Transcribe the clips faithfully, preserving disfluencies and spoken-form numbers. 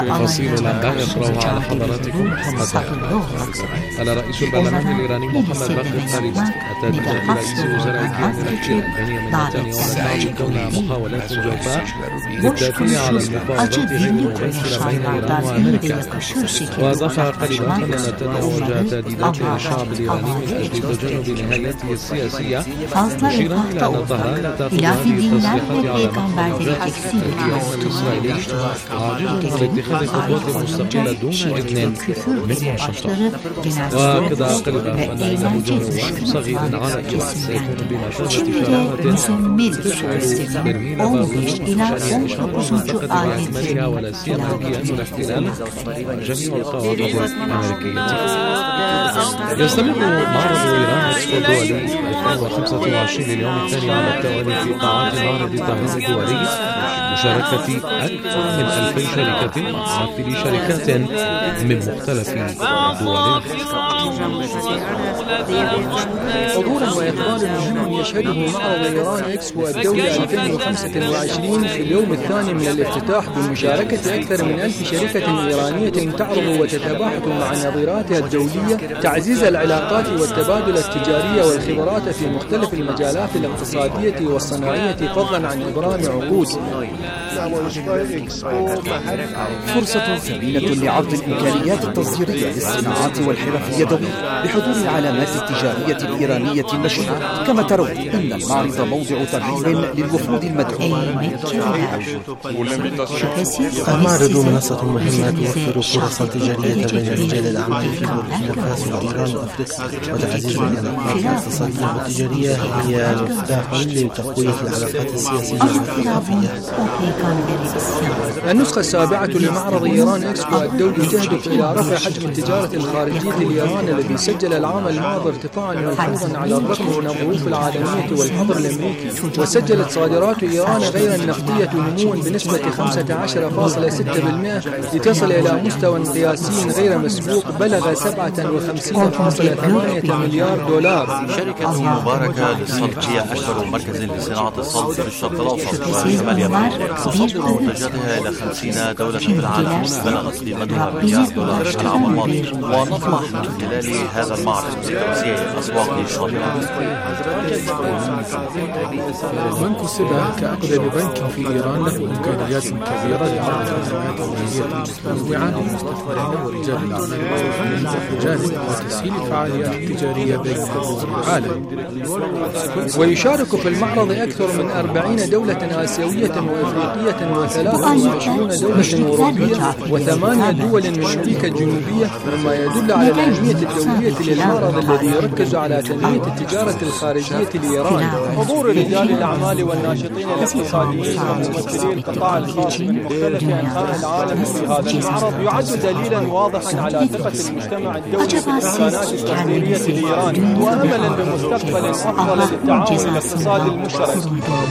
تفاصيل الأنباء يقرأها على حضراتكم محمد باقر. قال رئيس البرلمان الإيراني محمد باقر الطالبي التهديد رئيس وزراء الكيان الأخير بنيامين نتنياهو كونها محاولات جوفاء للتأثير على المفاوضات غير المباشرة بين إيران وأمريكا. وأضاف قريبا أن نتنياهو وجه تهديدات للشعب الإيراني من أجل تجنب نهايته السياسية، مشيرا إلى أن طهران تأخذ هذه التصريحات على محمد الكيان الإسرائيلي عاجزا عن اتخاذ خطوات مستقلة دون إذن من واشنطن. وكذا قلب أن هجوم صغير على إيران سيكون بمثابة شرارة ترميل باروت بشأن إشعار المنطقة بأكملها ولا سيما بأن الاحتلال جميع القواعد الأمريكية. يستمر معرض إيران إكسبو الدولي ألفين وخمسة وعشرين لليوم الثاني على التوالي في قاعات معرض طهران الدولي مشاركة أكثر من ألفي شركة ممثلي شركات من مختلف الدول. حضور وإقبال مهم يشهده معرض إيران إكسبو الدولي ألفين وخمسة وعشرين في اليوم الثاني من الافتتاح بمشاركة أكثر من ألف شركة إيرانية تعرض وتتباحث مع نظيراتها الدولية تعزيز العلاقات والتبادل التجاري والخبرات في مختلف المجالات الاقتصادية والصناعية فضلا عن إبرام عقود. فرصة ثمينة لعرض الإمكانيات التصديرية للصناعات والحرف اليدوية بحضور العلامات التجارية الإيرانية النشطة. كما ترون أن المعرض موضع ترحيب للوفود المدعوة. المعرض منصة مهمة توفر فرصا تجارية بين رجال الأعمال في بوركينا فاسو وإيران وأفريقيا، وتعزيز العلاقات الاقتصادية والتجارية هي مفتاح لتقوية العلاقات السياسية والثقافية. النسخة السابعة لمعرض إيران إكسبو الدولي تهدف إلى رفع حجم التجارة الخارجية لإيران الذي سجل العام الماضي ارتفاعا ملحوظا على الرغم من الظروف العالمية والحظر الأمريكي. وسجلت صادرات إيران غير النفطية نموا بنسبة خمسة عشر فاصلة ستة بالمئة لتصل إلى مستوى قياسي غير مسبوق بلغ سبعة وخمسين فاصلة ثمانية مليار دولار. شركة مباركة للصلب هي أكبر مركز لصناعة الصلب في الشرق الأوسط وشمال اليمن، تصدر منتجاتها إلى خمسين دولة في العالم، بلغت قيمتها مليار دولار في العام الماضي. ونطمح من خلال هذا المعرض لتوسيع أسواق الشرق. بنك السبا كأقدم بنك في إيران له إمكانيات كبيرة لعرض خدمات توجيهية متنوعة للمستثمرين ورجال الأعمال المسؤولين بجانب وتسهيل الفعاليات التجارية بين دول العالم. ويشارك في المعرض أكثر من أربعين دولة آسيوية وإفريقية وثلاث وعشرين دولة أوروبية وثمانية دول من أمريكا الجنوبية، مما يدل على الأهمية الدولية للمعرض الذي يركز على تنمية التجارة الخارجية لإيران. حضور رجال الأعمال والناشطين الاقتصاديين وممثلي القطاع الخاص من مختلف أنحاء العالم في هذا المعرض يعد دليلا واضحا على ثقة المجتمع الدولي في الإمكانات التصديرية لإيران وأملا بمستقبل أفضل للتعاون الاقتصادي المشترك.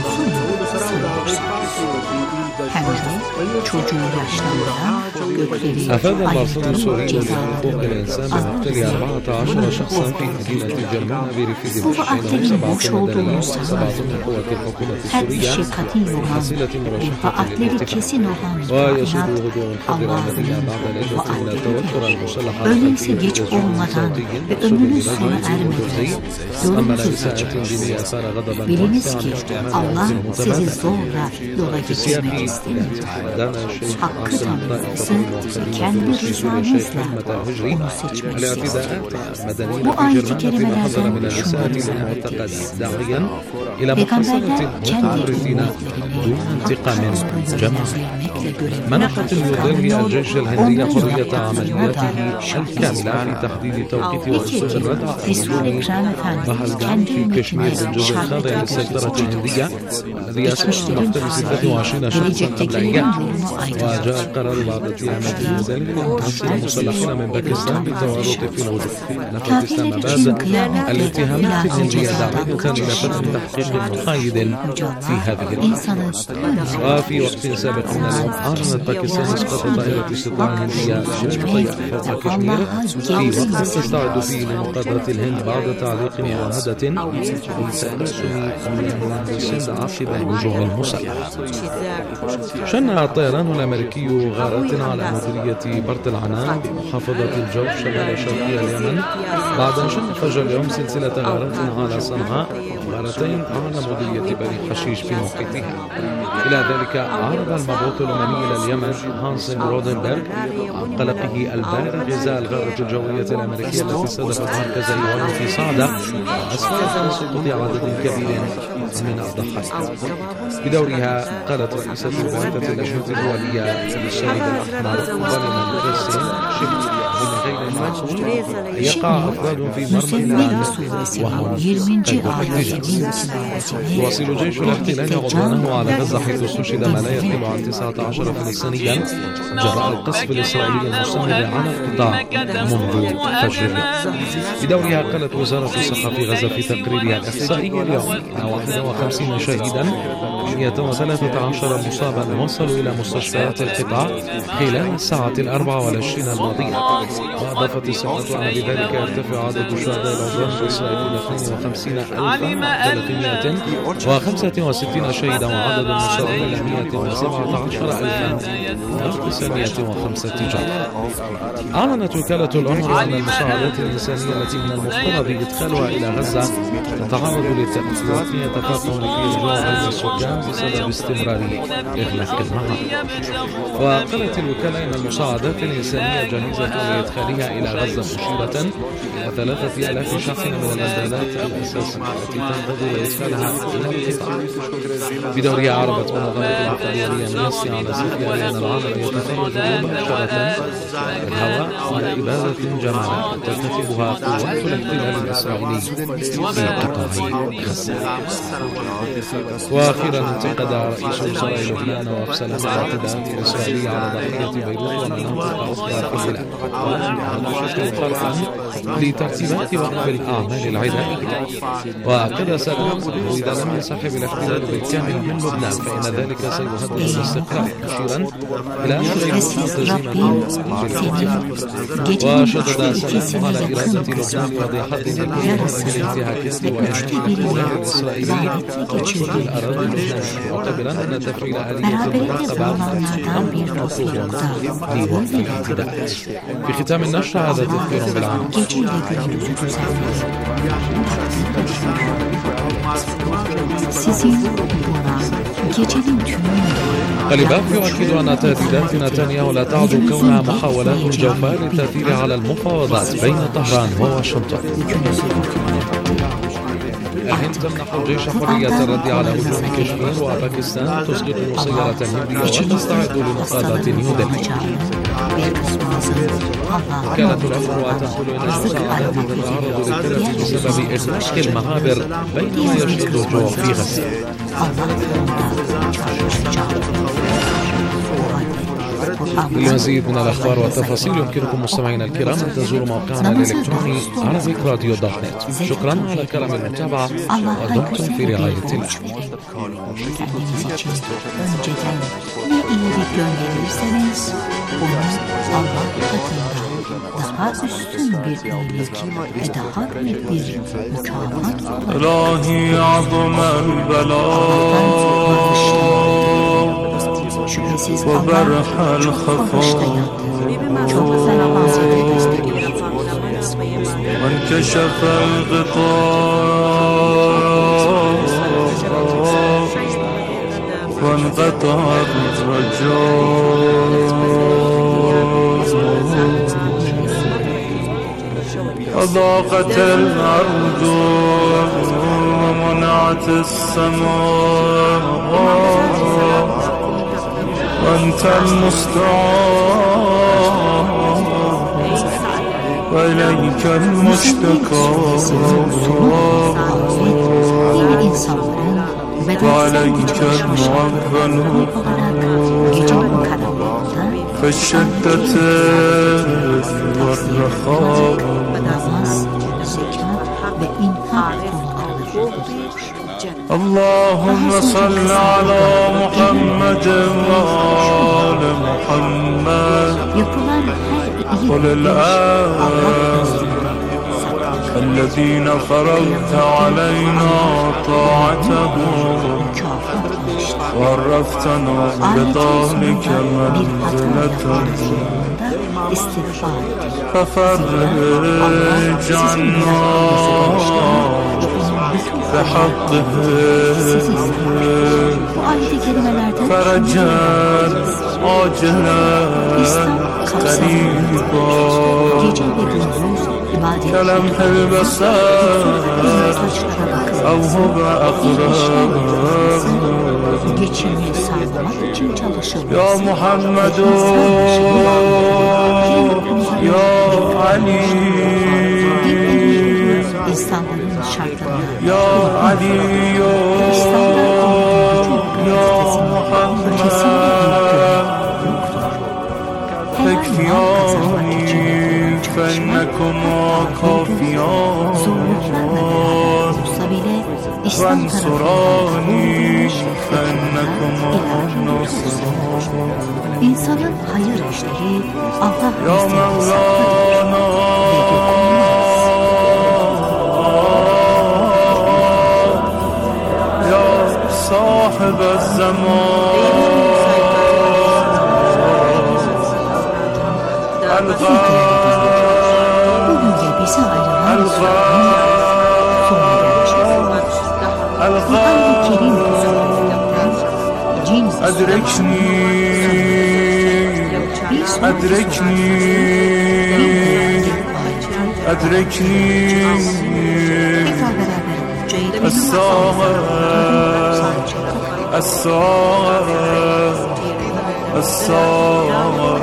أفاد المرصد السوري لحقوق الإنسان بمقتل أربعة عشر شخصا في مدينة جرمان بريف دمشق، بينهم سبعة مدنيين وسبعة من قوات الحكومة السورية بحصيلة مرشحة للاتفاق. ويسود هدوء حذر المدينة بعد ليلة من التوتر المسلح الخلفي صوتي بسبب رجل كردي أما لإساءة دينية أثار غضبا واسعا متبادل. في سياق دعنا الشيخ عاصم طائفة الموحدين في سوريا الشيخ محمد الهجري الاعتداءات مدنية في جرمان فيما حذر من الإساءة للمعتقد داعيا إلى محاصرة المتعرفين دون انتقام جماعي. منحت نيودلهي الجيش الهندي حرية عملياته الكاملة في تحديد توقيت وأسلوب الردع الهجومي بهلغام في كشمير بالجزء الخاضع للسيطرة الهندية الذي أسمح بمقتل ستة وعشرين شخصا قبل أيام. وجاء القرار بعد اتهامات نيودلهي لمحاصرين المسلحين من باكستان بالتورط في الهجوم. نفت إسلام آباد الاتهامات الهندية داعية إلى فتح تحقيق محايد في هذه الحالة. وفي وقت سابق من اليوم أعلنت باكستان إسقاط طائرة استطلاع هندية شرطية فوق كشمير في وقت تستعد فيه لمقاطعة الهند بعد تعليق معاهدة في تأسم من السند عقب الهجوم المسلح. شن الطيران الأمريكي غارات على مديرية برط العنان بمحافظة الجوف شمال شرقي اليمن بعد أن شن فجر اليوم سلسلة غارات على صنعاء وغارتين على مديرية بني حشيش في محيطها. إلى ذلك عرض المبعوث الأممي إلى اليمن هانسن رودنبرغ عن قلقه البالغ إزاء الغارة الجوية الأمريكية التي استهدفت مركز أيوان في صعدة وأسفرت عن سقوط عدد كبير من الضحايا. بدورها قالت رئيسة البعثة اللجنة الدولية للصليب الأحمر فاليمان كريستين شفت من غير المعقول أن يقع أفراد في مرمى الإعلام وهم يواصل جيش الاحتلال عدوانه على غزة حيث استشهد ما لا يقل عن تسعة عشر فلسطينيا جراء القصف الإسرائيلي المستمر على القطاع منذ فجر اليوم. بدورها قالت وزارة الصحة في غزة في تقريرها الإحصائي اليوم أن واحد وخمسين شهيدا مئة وثلاثة عشر مصابا وصلوا إلى مستشفيات القطاع خلال الساعة الأربع والعشرين الماضية. وأضافت الصحة أن بذلك يرتفع عدد شهداء العدوان الإسرائيلي إلى اثنين وخمسين ألفا وثلاثمئة وخمسة وستين شهيدا وعدد المصابين إلى مئة وسبعة عشر ألفا وتسعمئة وخمسة جرحى. أعلنت وكالة الأونروا أن المساعدات الإنسانية التي من المفترض إدخالها إلى غزة تتعرض للتأثيرات يتفاقم فيه الجوع بين السكان بسبب استمرار إغلاق النهار. وقالت الوكالة أن المساعدات الإنسانية جاهزة لإدخالها إلى غزة مشيرة إلى ثلاثة آلاف شخص من المنزلات الأساسية التي تنتظر إدخالها إلى القطاع. بدورها عربت منظمة الدولية أمنستي على سفيان أن العالم يتفرج مباشرة الهواء على إبادة جماعية ترتكبها قوات الاحتلال الإسرائيلي في قطاع غزة. وأخيرا انتقد رئيس وزراء لبنان نواف سلام الاعتداءات الإسرائيلية على ضحية بيروت ومناطق أخرى في البلاد وأنشأت فرقا لترتيبات وقف الأعمال العدائية. وأكد سلام أنه إذا لم ينسحب الاحتلال بالكامل من لبنان فإن ذلك سيهدد الاستقرار مشيرا إلى أن غير ملتزما بالاتفاق. وشدد سلام على إرادة لبنان وضع حد لكل الانتهاكات والاحتلال الإسرائيلي وكل الأراضي اللبنانية وقبلا أن تفعيل آلية المراقبة أمر مطلوب لوقف الاعتداءات. في ختام النشر هذا تذكير بالعام. غالباف يؤكد أن تهديدات نتنياهو لا تعد كونها محاولات جوفاء للتأثير على المفاوضات بين طهران وواشنطن. الهند تمنح الجيش حرية الرد على هجوم كشمير وباكستان تسقط مسيرة هندية وتستعد لمقاضاة نيودلهي. كانت الأمر تنقل أن المساعدات تتعرض للتلف بسبب إغلاق المهابر بينما يشتد الجوع في غزة. للمزيد من الأخبار والتفاصيل يمكنكم مستمعينا الكرام أن تزوروا موقعنا الإلكتروني عربيك راديو دوت نت. شكرا على كرم المتابعة ودمتم في رعاية الله. daha üstün bir iyilik ve daha büyük bir mükafat İlahi azamel bela şüphesiz ve Allah berhel çok hafa bağışlayandır, çok ferahlamayı gösteriyor. men keşefel gıta ve enqata'ar raca أضاقت الأرض ومنعت السماء وأنت المستعان وإليك المشتكى وعليك المعول في الشدة والرخاء اللهم صل على محمد وآل محمد وللآل الذين فرضت علينا طاعتهم وعرفتنا بذلك منزلة ففرج عنا بحقه فرجا عاجلا قريبا كلمح البصر أو هو أقرب يا محمد يا علي يا علي يا محمد تكفياني فإنكما كافيان وانصراني فإنكما ناصران İnsanın hayır işleri Allah يا مولانا يا صاحب الزمان bugün de bizi ayıran Resul'ün sonuna gelmişiz. Kur'an-ı Kerim huzurundan cin أدركني أدركني أدركني الساعة الساعة الساعة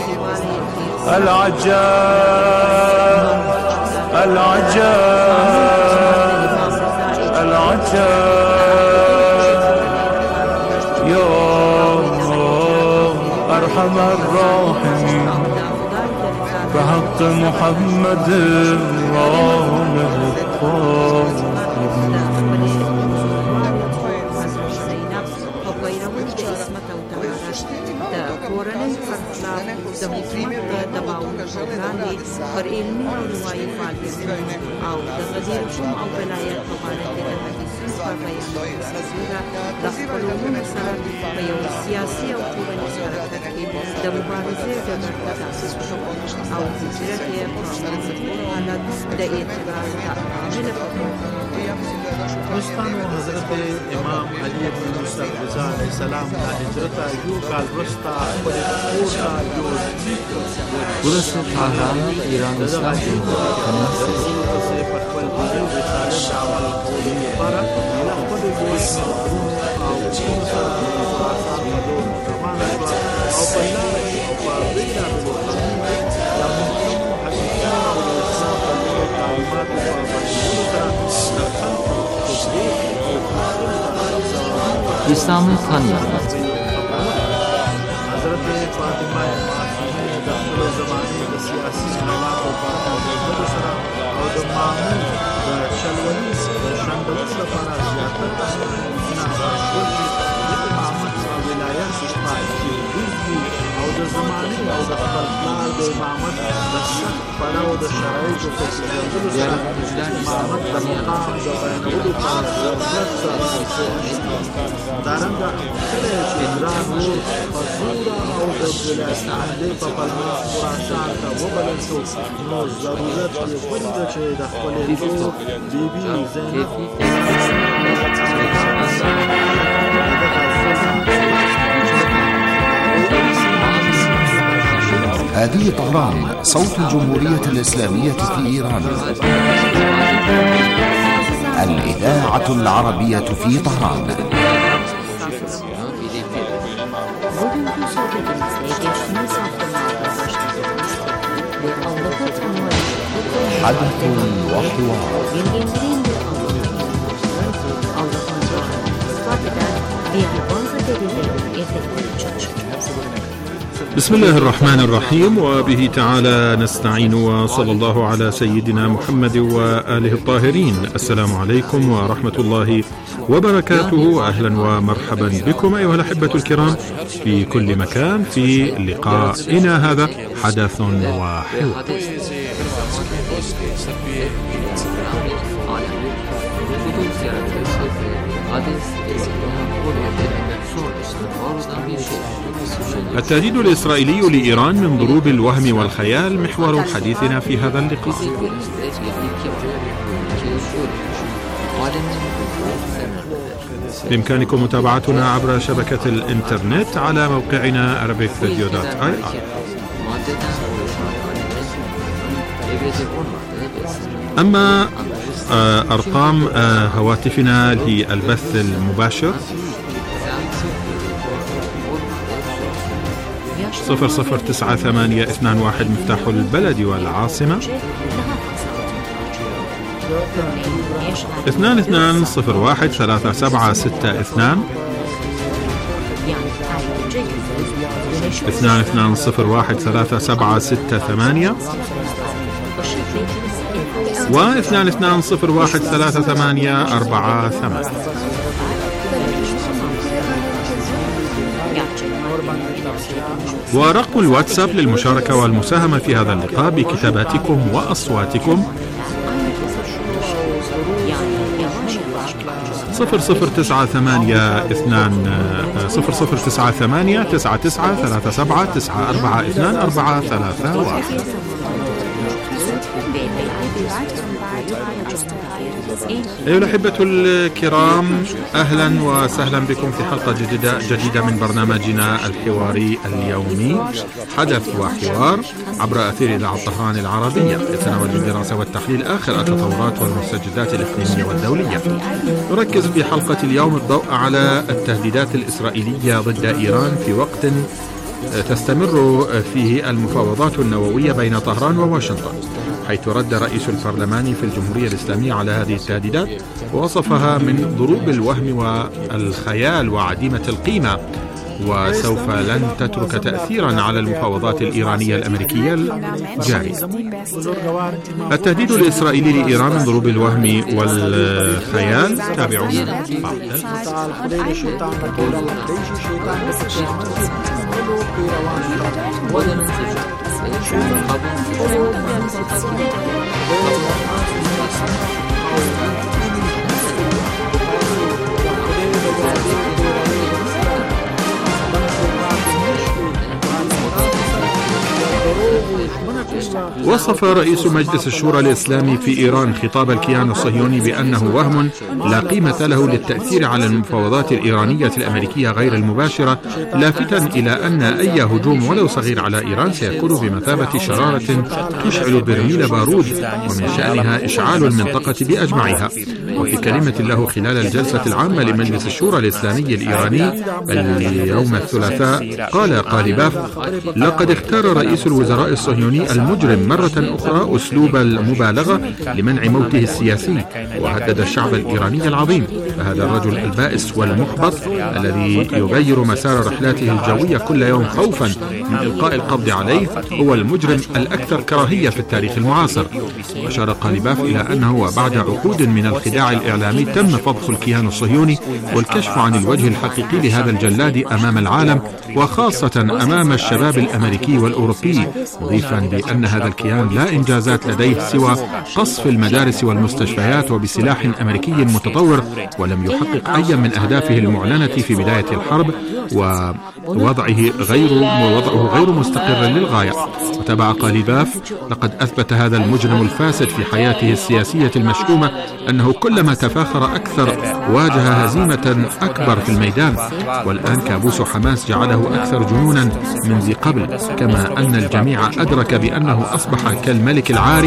العجاب العجاب العجاب يا أرحم الراحمين بحق محمد وآله الطاهرين کورنۍ فرقلاب د حکومت د دباوونو په وړاندې پر علمي او روایي فعالیتونو او د غزیر کوم او ولایت په باره کې د حدیثونو په بیانولو سربېره د خپلو وروڼو سره په یو سیاسي او ټولنیز حرکت کې د مبارزې ډګر ته تاسیس شو او هجرت یې په موجود حالت د اعتراض د عامله په توګه دوستانو حضرت امام علی بن موسی رضا علیه السلام د هجرت یو کال وروسته خپل کور ته جوړ Burası Tahran, İran İslam Cumhuriyeti Kanası. په خپل دیني رساله د عمل کولو لپاره له خپلو دوستانو او ټیم سره د خراسان په لور روانه شوه او په لاره کې او په بېلابېلو ځایونو کې د محکمو حدیثونو او د اسلام په نویو تعلیماتو په بیانولو سره د خلکو تشریح او پوښتنو ته İslam'ı tanıyanlar. حضرت فاطمه معصومه د خپلو زمانې د سیاسي حالاتو په اړه سره او د مامون د شلولي د شنډولو لپاره زیاتره اسنادونه راټول کړي د امامت او ولایت په کې ګرځي او د زمانې او د خپل پلار د امامت د سخت پړاو د شرایطو په پېژندلو سره د امامت د مقام د بیانولو په ضرورت سره دارنګه کله چې ګران ور په زوره او د ولایتنامې په پلمه خراسان ته وبلل شو نو ضرورت یې ولید چې د خپلې لور بیبي زینب هذه طهران صوت الجمهورية الإسلامية في إيران الإذاعة العربية في طهران bugünkü sohbetimizde geçtiğimiz haftalarda başladığımız ve Allah'ı tanıma حدث وحوار yengenlerin ve Allah'ın inançları Allah'ın varlığını ispat eden ve bazı delillerin elde etmeye çalışacağız. بسم الله الرحمن الرحيم، وبه تعالى نستعين، وصلى الله على سيدنا محمد وآله الطاهرين. السلام عليكم ورحمة الله وبركاته. أهلا ومرحبا بكم أيها الأحبة الكرام في كل مكان في لقائنا هذا حدث وحوار. التهديد الإسرائيلي لإيران من ضروب الوهم والخيال محور حديثنا في هذا اللقاء. بإمكانكم متابعتنا عبر شبكة الإنترنت على موقعنا arabic radio dot i r. أما أرقام هواتفنا للبث المباشر صفر صفر تسعة ثمانية اثنان واحد مفتاح البلد والعاصمة، اثنان اثنان صفر واحد ثلاثة سبعة ستة اثنان، اثنان اثنان صفر واحد ثلاثة سبعة ستة ثمانية، واثنان اثنان صفر واحد ثلاثة ثمانية أربعة ثمانية. ورقم الواتساب للمشاركة والمساهمة في هذا اللقاء بكتاباتكم وأصواتكم صفر صفر تسعة ثمانية اثنان صفر صفر تسعة ثمانية تسعة تسعة ثلاثة سبعة تسعة أربعة اثنان أربعة ثلاثة واحد. أيها الأحبة الكرام، أهلا وسهلا بكم في حلقة جديدة جديدة من برنامجنا الحواري اليومي حدث وحوار عبر أثير إذاعة طهران العربية، يتناول بالدراسة والتحليل آخر التطورات والمستجدات الإقليمية والدولية. نركز في حلقة اليوم الضوء على التهديدات الإسرائيلية ضد إيران في وقت تستمر فيه المفاوضات النووية بين طهران وواشنطن، حيث رد رئيس البرلمان في الجمهورية الإسلامية على هذه التهديدات ووصفها من ضروب الوهم والخيال وعديمة القيمة، وسوف لن تترك تأثيرا على المفاوضات الإيرانية الأمريكية الجارية. التهديد الإسرائيلي لإيران من ضروب الوهم والخيال. تابعونا وصف رئيس مجلس الشورى الإسلامي في إيران خطاب الكيان الصهيوني بأنه وهم لا قيمة له للتأثير على المفاوضات الإيرانية الأمريكية غير المباشرة، لافتا إلى أن أي هجوم ولو صغير على إيران سيكون بمثابة شرارة تشعل برميل بارود، ومن شأنها إشعال المنطقة بأجمعها. وفي كلمة له خلال الجلسة العامة لمجلس الشورى الإسلامي الإيراني اليوم الثلاثاء، قال قالباف: لقد اختار رئيس الوزراء الصهيوني المجرم مرة أخرى أسلوب المبالغة لمنع موته السياسي، وهدد الشعب الإيراني العظيم. فهذا الرجل البائس والمحبط الذي يغير مسار رحلاته الجوية كل يوم خوفا من إلقاء القبض عليه هو المجرم الأكثر كراهية في التاريخ المعاصر. أشار قالباف إلى أنه وبعد عقود من الخداع الإعلامي تم فضح الكيان الصهيوني والكشف عن الوجه الحقيقي لهذا الجلاد أمام العالم، وخاصة أمام الشباب الأمريكي والأوروبي، مضيفا بأن هذا الكيان لا إنجازات لديه سوى قصف المدارس والمستشفيات وبسلاح أمريكي متطور، ولم يحقق أي من أهدافه المعلنة في بداية الحرب، ووضعه غير وضعه غير مستقر للغاية. وتابع قالباف: لقد أثبت هذا المجرم الفاسد في حياته السياسية المشؤومة أنه كلما تفاخر أكثر واجه هزيمة أكبر في الميدان، والآن كابوس حماس جعله أكثر جنونا من ذي قبل، كما أن الجميع أدرك بأنه أصبح كالملك العاري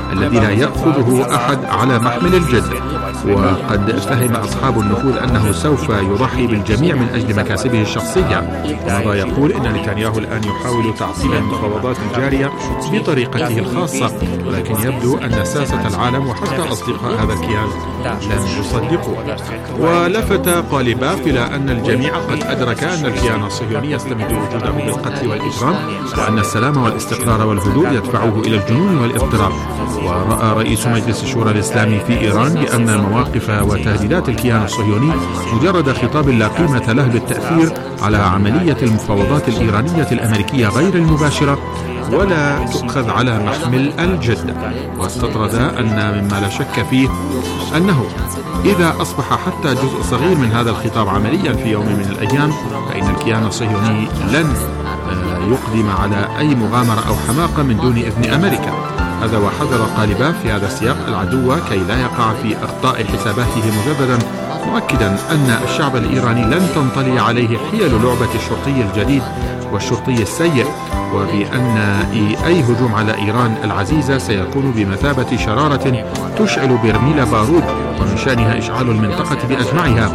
الذي لا يأخذه أحد على محمل الجد. وقد فهم أصحاب النفوذ أنه سوف يضحي بالجميع من أجل مكاسبه الشخصية. ومضى يقول إن نتنياهو الآن يحاول تعطيل المفاوضات الجارية بطريقته الخاصة، ولكن يبدو أن ساسة العالم وحتى أصدقاء هذا الكيان لم يصدقوا. ولفت قاليباف إلى أن الجميع قد أدرك أن الكيان الصهيوني يستمد وجوده بالقتل والإجرام، وأن السلام والاستقرار والهدوء يدفعه إلى الجنون والاضطراب. ورأى رئيس مجلس الشورى الإسلامي في إيران بأن مواقف وتهديدات الكيان الصهيوني مجرد خطاب لا قيمة له للتأثير على عملية المفاوضات الإيرانية الأمريكية غير المباشرة، ولا تؤخذ على محمل الجد. واستطرد أن مما لا شك فيه أنه إذا أصبح حتى جزء صغير من هذا الخطاب عمليا في يوم من الأيام، فإن الكيان الصهيوني لن يقدم على أي مغامرة أو حماقة من دون إذن أمريكا. هذا وحذر قاليباف في هذا السياق العدو كي لا يقع في أخطاء حساباته مجددا، مؤكدا أن الشعب الإيراني لن تنطلي عليه حيل لعبة الشرطي الجديد والشرطي السيء، وبأن أي هجوم على إيران العزيزة سيكون بمثابة شرارة تشعل برميل بارود ومن شأنها إشعال المنطقة بأجمعها،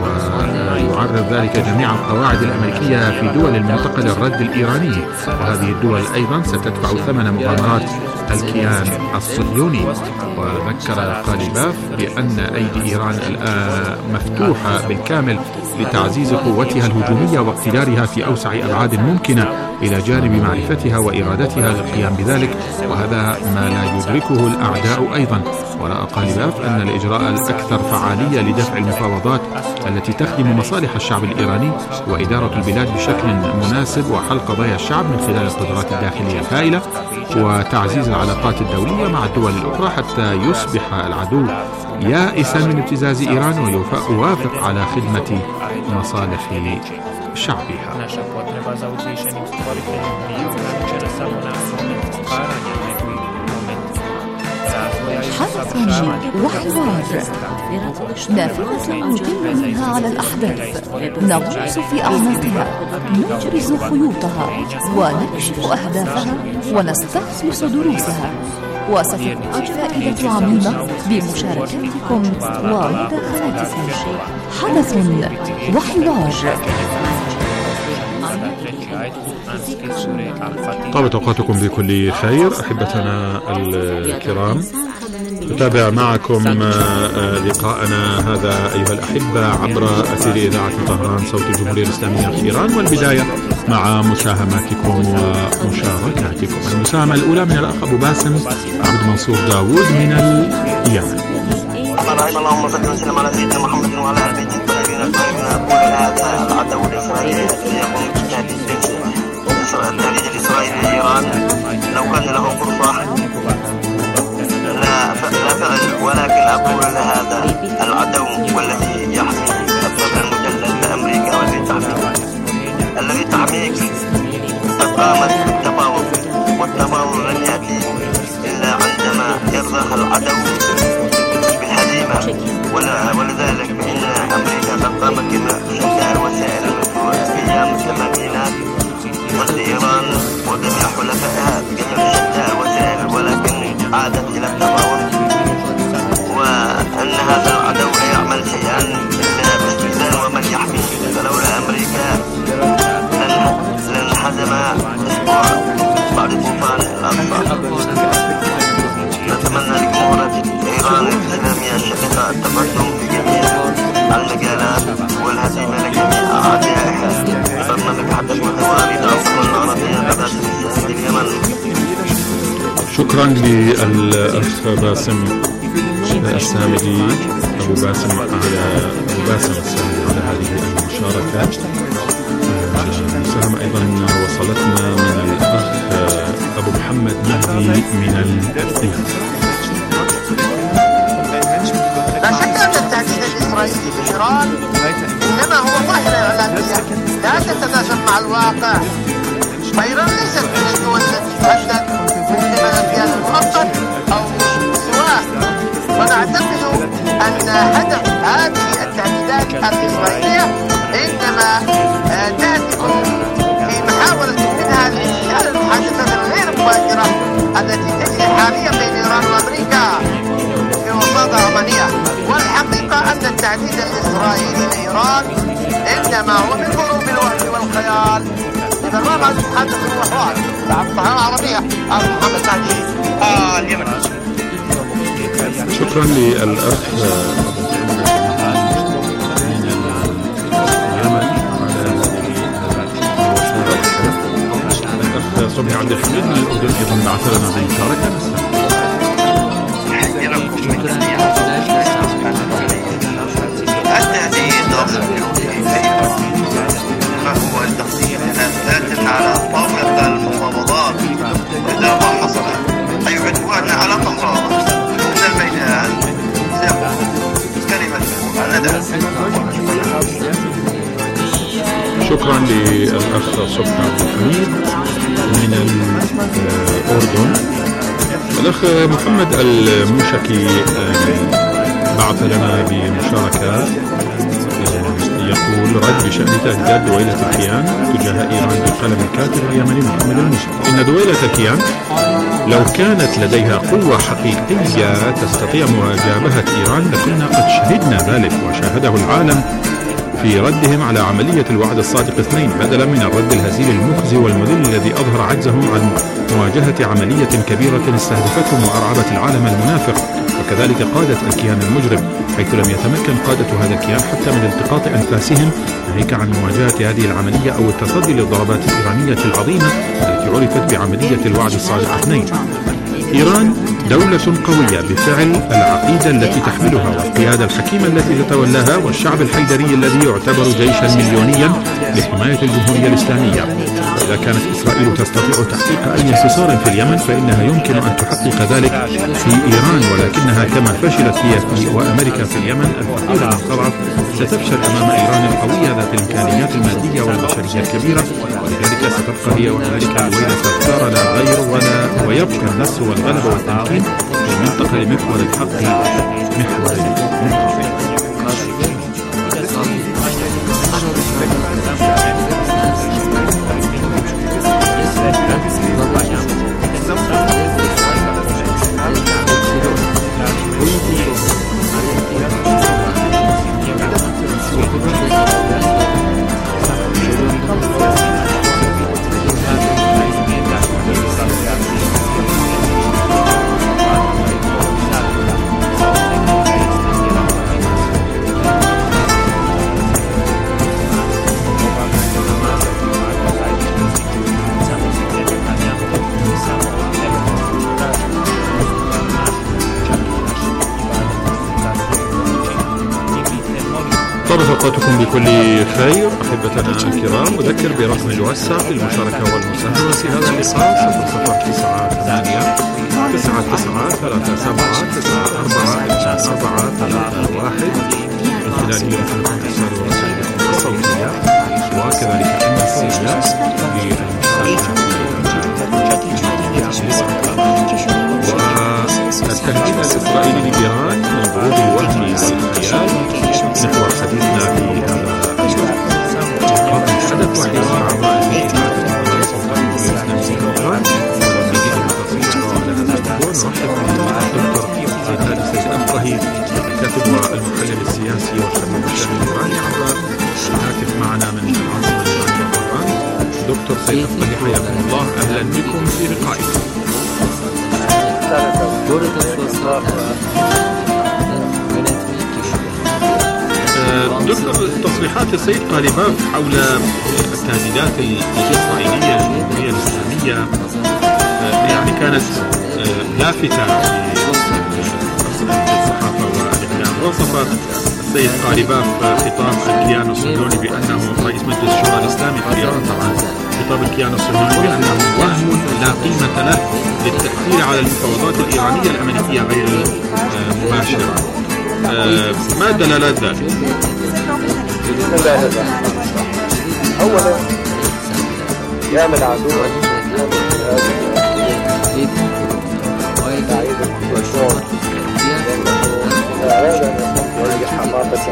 ويعرض ذلك جميع القواعد الأمريكية في دول المنطقة للرد الإيراني. وهذه الدول أيضا ستدفع ثمن مغامرات الكيان الصهيوني. وذكر قاليباف بأن أيدي إيران الآن مفتوحة بالكامل لتعزيز قوتها الهجومية واقتدارها في أوسع أبعاد ممكنة، إلى جانب معرفتها وإرادتها للقيام بذلك، وهذا ما لا يدركه الأعداء أيضا. ورأى قاليباف أن الإجراء الأكثر فعالية لدفع المفاوضات التي تخدم مصالح الشعب الإيراني وإدارة البلاد بشكل مناسب وحل قضايا الشعب من خلال القدرات الداخلية الهائلة وتعزيز العلاقات الدولية مع الدول الأخرى، حتى يصبح العدو يائسا من ابتزاز إيران ويوافق على خدمة مصالح شعبها. حدث وحوار، نافذة نطل منها على الأحداث، نغوص في أعماقها، نجرز خيوطها ونكشف أهدافها ونستخلص دروسها، وستكون الفائدة عميمة بمشاركتكم ومداخلاتكم. حدث وحوار. طابت أوقاتكم بكل خير أحبتنا الكرام. نتابع معكم لقاءنا هذا أيها الأحبة عبر أثير إذاعة طهران صوت الجمهورية الإسلامية في إيران، والبداية مع مساهماتكم ومشاركاتكم. المساهمة الأولى من الأخ أبو باسم عبد منصور داوود من اليمن. اللهم صل وسلم على سيدنا محمد وعلى آل بيته الطيبين الطاهرين. أقول هذا العدو الإسرائيلي يقوم بالتهديد الإسرائيلي لإيران لو كان له فرصة لا فعل، ولكن أقول هذا العدو والذي يحمي الطفل المجلد لأمريكا والذي تحميك الذي تحميك قامت بالتفاوض، والتفاوض لن يأتي إلا عندما يرضخ العدو بالهزيمة. ولذلك فإن أمريكا قد قامت بشتى الوسائل المشروعة في أيام الثمانينات ضد إيران وجميع حلفائها بجميع شتى الوسائل، ولكن عادت إلى التفاوض، وأن هذا العدو لا يعمل شيئا إلا باستئذان ومن يحميه. فلولا أمريكا لانحزم أسبوع بعد طوفان الأقصى. نتمنى لجمهورية إيران الإسلامية الشقيقة التقدم في جميع المجالات والهزيمة لجميع أعدائها. برنامج حدث وحوار لأصل العربية قناة الإسلام اليمن. شكرا للأخ باسم السامدي أبو باسم على أبو باسم السامدي على هذه المشاركة. مساهمة أيضا وصلتنا من الأخ أبو محمد مهدي من الرياض. لا شك أن التهديد الإسرائيلي بإيران إنما هو ظاهرة إعلامية لا تتناسب مع الواقع. فإيران ليست من الدول التي تهدد مسلما الكيان المؤقت أو سواه، ونعتقد أن هدف هذه التهديدات الإسرائيلية إنما تأتي في محاولة منها لإنشاء المحادثات الغير مباشرة التي تجري حاليا بين إيران وأمريكا كلها في وساطة عمانية. والحقيقة أن التهديد الإسرائيلي لإيران إنما هو من ضروب الوهم والخيال. برنامج حدث الوحوار تحت الطيارة العربية أبو محمد مهدي اليمن. شكرا للأخ صبحي عبد الحميد من الأردن أيضا بعث لنا بمشاركة. التهديد ما هو التقديم ذات على طاولة المفاوضات، وإذا ما حصل أي عدوان على طهران من الميدان سيقول كلمة الندى. شكرا للأخ صبحي عبد الحميد من الأردن. الأخ محمد الموشكي بعث لنا بمشاركة يقول رد بشأن تهديدات دويلة الكيان تجاه إيران بقلم الكاتب اليمني محمد الموشكي. إن دويلة الكيان لو كانت لديها قوة حقيقية تستطيع مواجهة إيران لكنا قد شهدنا ذلك وشاهده العالم في ردهم على عملية الوعد الصادق اثنين بدلا من الرد الهزيل المخزي والمذل الذي أظهر عجزهم عن مواجهة عملية كبيرة استهدفتهم وأرعبت العالم المنافق، وكذلك قادة الكيان المجرم، حيث لم يتمكن قادة هذا الكيان حتى من التقاط أنفاسهم ناهيك عن مواجهة هذه العملية أو التصدي للضربات الإيرانية العظيمة التي عرفت بعملية الوعد الصادق اثنين. إيران دولة قوية بفعل العقيدة التي تحملها والقيادة الحكيمة التي تتولاها والشعب الحيدري الذي يعتبر جيشا مليونيا لحماية الجمهورية الإسلامية. وإذا كانت إسرائيل تستطيع تحقيق أي انتصار في اليمن فإنها يمكن أن تحقق ذلك في إيران، ولكنها كما فشلت هي وأمريكا في اليمن الفقير المستضعف ستفشل أمام إيران القوية ذات الإمكانيات المادية والبشرية الكبيرة، ولذلك ستبقى هي وأمريكا دويلة تختار لا غير ولا ويبقى النصر والغلبة والتمكين في المنطقة لمحور الحق محور منخفض. أوقاتكم بكل خير أحبتنا الكرام. أذكر برقم الواتساب للمشاركة والمساهمة في هذا اللقاء صفر صفر تسعة ثمانية تسعة تسعة ثلاثة سبعة تسعة أربعة أربعة ثلاثة واحد من خلال يمكنكم إرسال رسائلكم الصوتية وكذلك النصية والتهديد الإسرائيلي لإيران من ضروب الوهم والخيال محور حديثنا في هذا اللقاء. حدث وحوار عبر إذاعة القناة صوت الجمهورية الإسلامية الكاتب والمحلل السياسي والخبير الشهير الإيراني عبر الهاتف معنا من العاصمة الإيرانية طهران. دكتور سيد أفضلي حياكم الله، أهلا بكم في لقائكم. دكتور، تصريحات السيد قالباف حول التهديدات الإسرائيلية للجمهورية الإسلامية يعني كانت لافتة في الصحافة والإعلام. وصف السيد قالباف خطاب الكيان الصهيوني بأنه رئيس مجلس الشورى الإسلامي في إيران طبعا خطاب الكيان الصهيوني بأنه وهم لا قيمة له للتأثير على المفاوضات الإيرانية الأمريكية غير المباشرة. آه ما دلالات ذلك؟ بسم الله الرحمن الرحيم. أولا يعمل العدو أراد أن يستخدم حماقة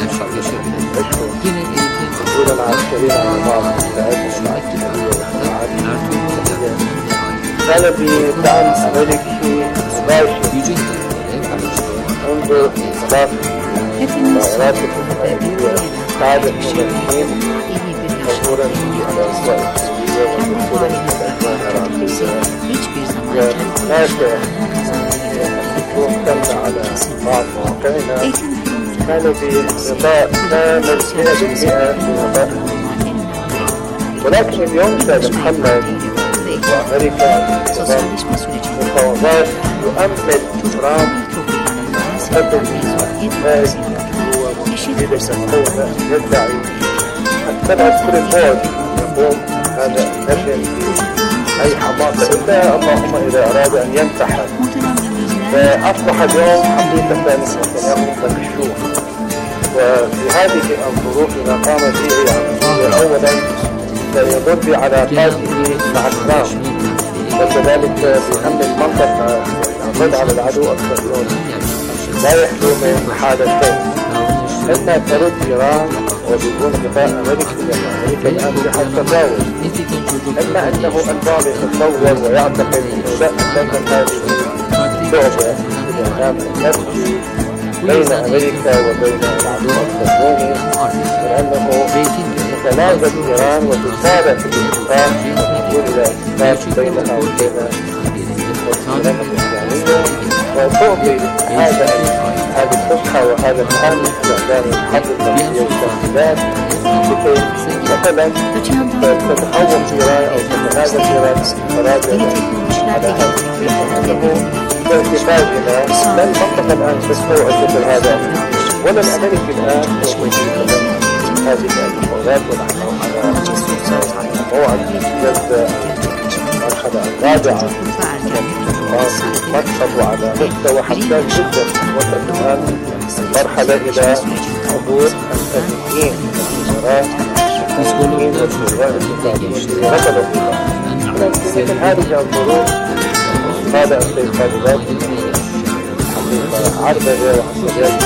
دون العسكريين على بعض الولايات العسكرية والصناعات. كان بدعم أمريكي مباشر منذ إطلاق طائرات الإسرائيلية قادة مدنيين عبورا على إسرائيل ووصولا إلى الأجوان العربية. هناك هجوم تم على بعض مواقعنا كانوا بغطاء كامل مئة بالمئة بغطاء، ولكن اليوم سيد محمد وأمريكا مفاوضات يؤمن ترامب قدم إنتاج ومشيدة القوة يدعي حتى كل الفوج يقوم هذا النجم في أي حماقة إلا اللهم إذا أراد أن يمتحن. فأصبح اليوم حقيقة نتنياهو مكشوف، وفي هذه الظروف ما قام به يعني أولا سيضر بعلاقاته مع ترامب، وكذلك بأمن المنطقة الرد على العدو الصهيوني. لا يخلو من حالتين: إما ترد إيران وبدون غطاء أمريكي لأن أمريكا الآن بها التطاول، إما أنه البعض يتصور ويعتقد أنه لا أساسا هذه لعبة بالإعلام النفسي بين أمريكا وبين العدو الصهيوني، ولأنه تتنازل إيران وتسارع في الاتفاق والوصول إلى اتفاق بينها وبين الإسلام الإسلامية، وتعطي هذا هذه الفسحة وهذا الحل استعداد الحل النفسية والتهديدات لكي مثلا تتخوف إيران أو تتنازل إيران تراجع على هذا باعتقادنا لا المنطقة الآن تستوعب مثل هذا، ولا الأمريكي الآن يستوعب هذه المفاوضات، ونحن على موعد جلسة المرحلة الرابعة مكتب وعلى مستوى حساس جدا، وصلت الآن مرحلة إلى حضور الأمريكيين والوزراء المسؤولين والوزراء الاقتصاديين لرفض الاتفاق. لكن هذه الظروف هذا الشيء خالدات حقيقة عرضة وعصريات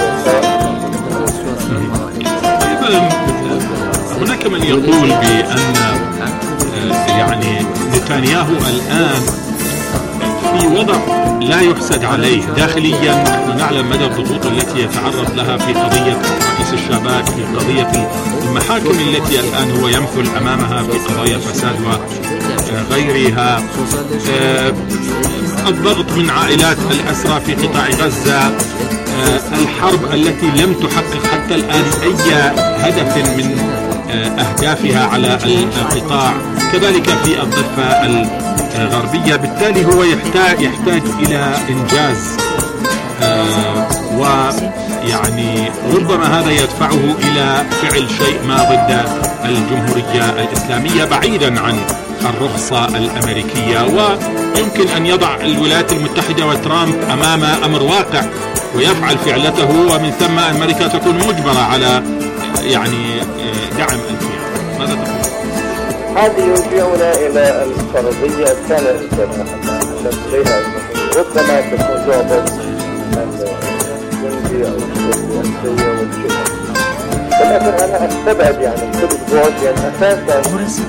هناك من يقول بأن يعني نتنياهو الآن في وضع لا يحسد عليه داخليا. نحن نعلم مدى الضغوط التي يتعرض لها في قضية رئيس الشباك، في قضية المحاكم التي الآن هو يمثل أمامها في قضايا فساد وغيرها، الضغط من عائلات الأسرى في قطاع غزة، الحرب التي لم تحقق حتى الآن أي هدف من أهدافها على القطاع، كذلك في الضفة الغربية. بالتالي هو يحتاج يحتاج إلى إنجاز، ويعني ربما هذا يدفعه إلى فعل شيء ما ضد الجمهورية الإسلامية بعيدا عن الرخصة الأمريكية، ويمكن أن يضع الولايات المتحدة وترامب أمام أمر واقع ويفعل فعلته، ومن ثم أمريكا تكون مجبرة على يعني دعم الكيان. ماذا تقول؟ هذه يرجعنا إلى الفرضية الثانية التي لديها ربما تكون لعبة الجندي أو السياسية والجهة، ولكن أنا أستبعد يعني كل البعد، لأن أساسا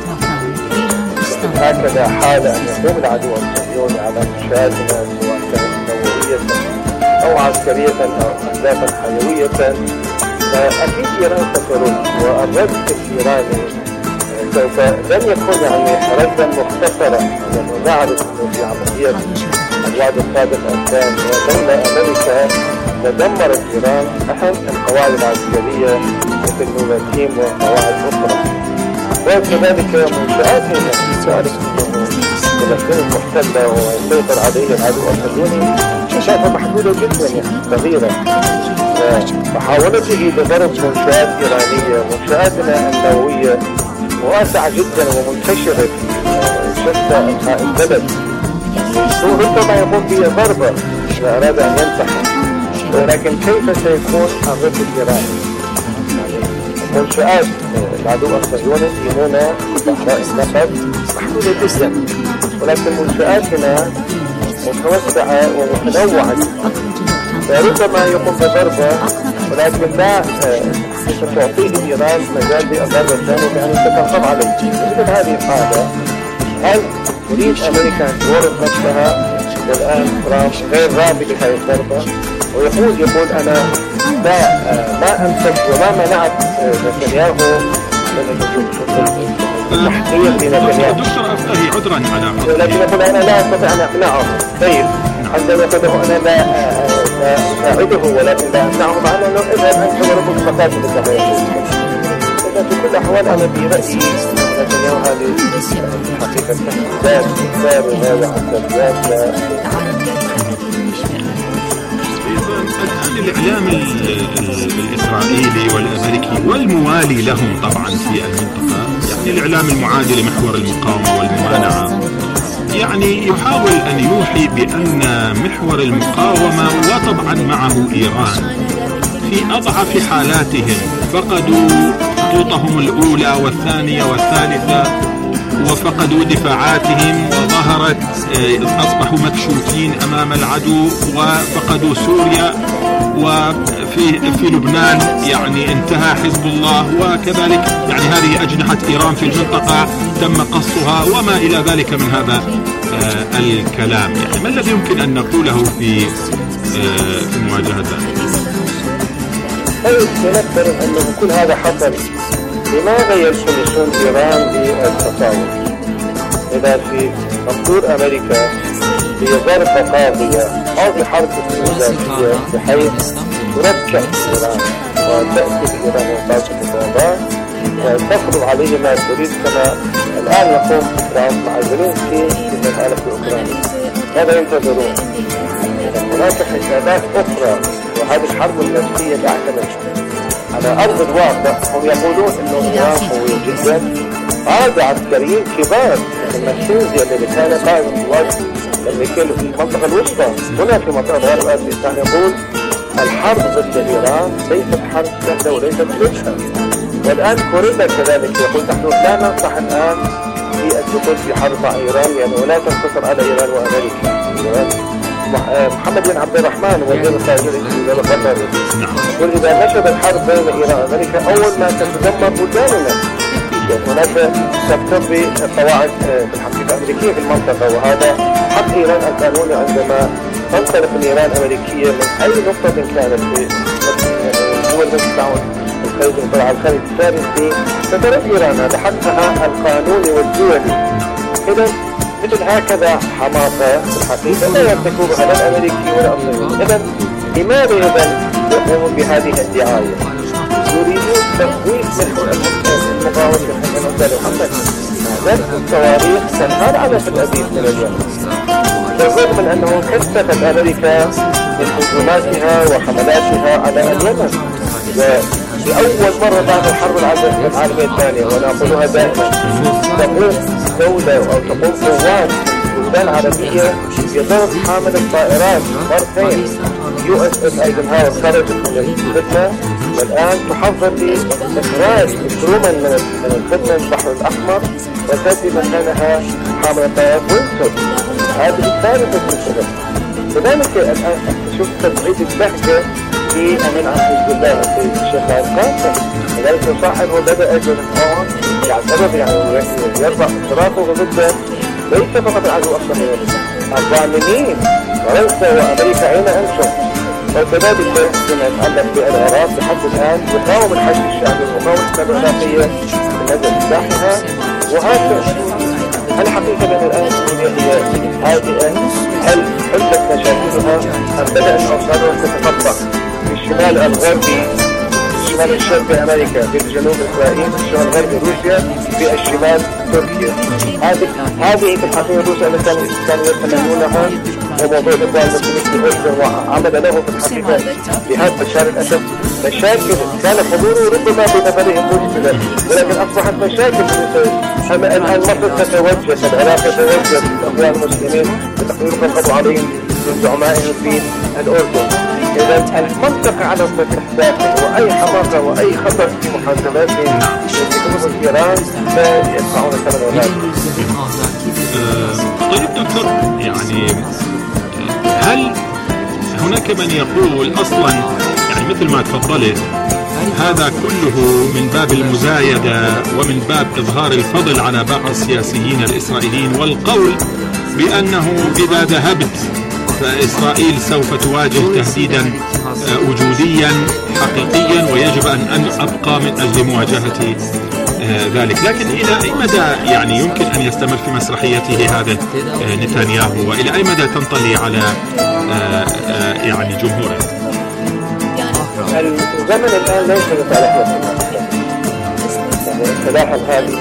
هكذا حال أن يقوم العدو الصهيوني على منشآتنا سواء كانت نووية أو عسكرية أو أهدافا حيوية، فأكيد إيران سترد، والرد الإيراني سوف لن يكون يعني ردا مختصرا، لأنه نعرف أنه في عملية الوعد الصادق الثاني ودولة أمريكا تدمرت إيران أهم القواعد العسكرية مثل نوراتيم وقواعد أخرى، وكذلك منشآتنا تعرف أنه فلسطين المحتلة ويسيطر عليه العدو الصهيوني مسافة محدودة جدا يعني صغيرة. محاولته لضرب منشآت إيرانية، منشآتنا النووية واسعة جدا ومنتشرة في شتى أنحاء البلد، ربما يقوم بها ضربة إذا أراد أن ينتحر، ولكن كيف سيكون الرد الإيراني؟ منشآت العدو الصهيوني هنا بحراء النفط محدودة جدا، ولكن منشآتنا متوسعة ومتنوعة، فربما يقوم بضربة ولكن لا تعطيه إيران مجال للضربة الثانية بأن تتنقض عليه. مثل هذه الحالة هل تريد أمريكا أن تورط نفسها؟ الآن ترامب غير راضي بهذه الضربة، ويقول يقول أنا لا ما أمسك وما منعت نتنياهو من التحقيق لنتنياهو. دكتور أفتهي عذرا على لكن يقول أنا لا أستطيع أن أقنعه. طيب عندما يقول أنا لا أساعده ولكن لا أمنعه معنا أنه إذا أنت ورب المقاتل كما يقول. إذا في كل الأحوال أنا برأيي نتنياهو هذه حقيقة ذات ذات هذا حتى ذات الإعلام الإسرائيلي والأمريكي والموالي لهم طبعا في المنطقة، يعني الإعلام المعادي لمحور المقاومة والممانعة، يعني يحاول أن يوحي بأن محور المقاومة وطبعا معه إيران في أضعف حالاتهم، فقدوا خطوطهم الأولى والثانية والثالثة وفقدوا دفاعاتهم وظهرت أصبحوا مكشوفين أمام العدو وفقدوا سوريا، وفي في لبنان يعني انتهى حزب الله، وكذلك يعني هذه أجنحة إيران في المنطقة تم قصها وما إلى ذلك من هذا آه الكلام. يعني ما الذي يمكن أن نقوله في آه في مواجهة ذلك؟ نذكر أنه كل هذا حصل. لماذا يلتمسون إيران بالتفاوض؟ إذا في منظور أمريكا في ضربة قاضية أو بحرب استنزافية بحيث تركع إيران وتأتي إيران وتأتي المفاوضات وتفرض عليه ما تريد، كما الآن يقوم ترامب مع زيلينسكي في المسألة الأوكرانية. ماذا ينتظرون؟ هناك حسابات أخرى، وهذه الحرب النفسية تعتمد على أرض الواقع. هم يقولون أنه إيران قوية جدا، عاد عسكريين كبار مثل ماكنزي الذي كان قائد القوات الأمريكية في المنطقة الوسطى هنا في منطقة غرب آسيا كان يقول الحرب ضد إيران ليست حرب سهلة وليست لسهلة. والآن كوريا كذلك يقول نحن لا ننصح الآن في الدخول في حرب مع إيران لأنه لا تنتصر على إيران وأمريكا. محمد بن عبد الرحمن وزير الخارجية القطري يقول إذا نشب الحرب بين إيران وأمريكا أول ما تتدمر بلداننا. هناك تقتضي قواعد في الحقيقة الأمريكية في المنطقة، وهذا حق إيران القانوني عندما تنطلق الإيران الأمريكية من أي نقطة كانت في دول التعاون الخليج المطلع على الخليج الثالثي سترد إيران، هذا حقها القانوني والدولي. إذا مثل هكذا حماقة في الحقيقة لا يرتكبها لا الأمريكي ولا الأمريكي. إذا لماذا إذا يقومون بهذه الدعاية؟ يريدون تفويت المقاومة من أمثال محمد. نفس الصواريخ تنهار على تل أبيب من اليمن، بالرغم من أنه كثفت أمريكا من هجوماتها وحملاتها على اليمن. لأول مرة بعد الحرب العالمية الثانية، ونقولها دائما، تقوم دولة أو تقوم قوات بلدان عربية بضرب حامل الطائرات مرتين. يو اس اس ايزنهاور خرجت من الخدمة والآن تحضر لإخراج ترومان من الخدمة البحر الأحمر وتأتي مكانها حامل الطائرات وينسون. هذه ثالثة السبب. لذلك الآن شوف تبعيد البهجة في أمين عن حزب الله في الشيخ القاسم. لذلك صاحبه بدأ جنحون يعتبر يعني يرفع صراخه ضده ليس فقط العدو الصهيوني، الضامنين فرنسا وأمريكا أين أنتم؟ وكذلك فيما يتعلق بالعراق لحد الآن يقاوم الحشد الشعبي ويقاوم الحرب العراقية من أجل إصلاحها. وهذا الحقيقة من الآن هي هادئة، هل حلت مشاكلها أم بدأت أوصالها تتقطع في الشمال الغربي، الشمال الشرقي أمريكا، في الجنوب إسرائيل، في الشمال الغربي روسيا، في الشمال تركيا. هذه هذه في الحقيقة روسيا التي كانوا يتمنونها، وموضوع الإخوان المسلمين في الأردن وعمل له في الحقيقة بهذا بشار الأسد مشاكل كان حضوره ربما بنظرهم مجددا، ولكن أصبحت مشاكل الآن مصر تتوجه، العراق يتوجه الأخوان المسلمين بتقرير قبضوا عليهم من زعمائهم في الأردن. إذا المنطقة على الفتح داخل، وأي حماقة وأي خطر في محاسباتهم يتكلموا في إيران لا يدفعون ثمن ولا. طيب دكتور، يعني هل هناك من يقول أصلا يعني مثل ما تفضلت هذا كله من باب المزايدة ومن باب إظهار الفضل على باقي السياسيين الإسرائيليين، والقول بأنه إذا ذهبت فإسرائيل سوف تواجه تهديدا وجوديا حقيقيا، ويجب أن أبقى من أجل مواجهة ذلك. لكن إلى أي مدى يعني يمكن أن يستمر في مسرحيته هذا نتنياهو، وإلى أي مدى تنطلي على يعني جمهوره؟ الزمن الآن ليس لصالح تلاحظ هذه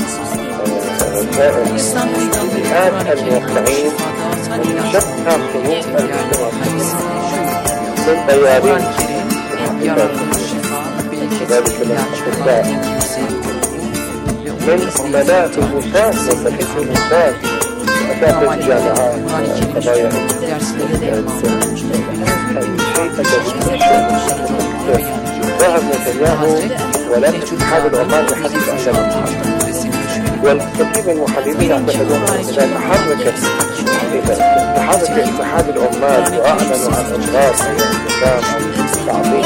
الآن الموقعين من شتى صنوف المجتمع من طيارين كذلك الأطباء، من عملاء الموساد وبحث الموساد، أساتذة الجامعات، قضايا ذهب نتنياهو ولكن اتحاد العمال يحدث أهلا والكثير من المحللين يعتقدون أنها تحركت تحرك اتحاد العمال وأعلنوا عن إلغاء الإسلام تعطيل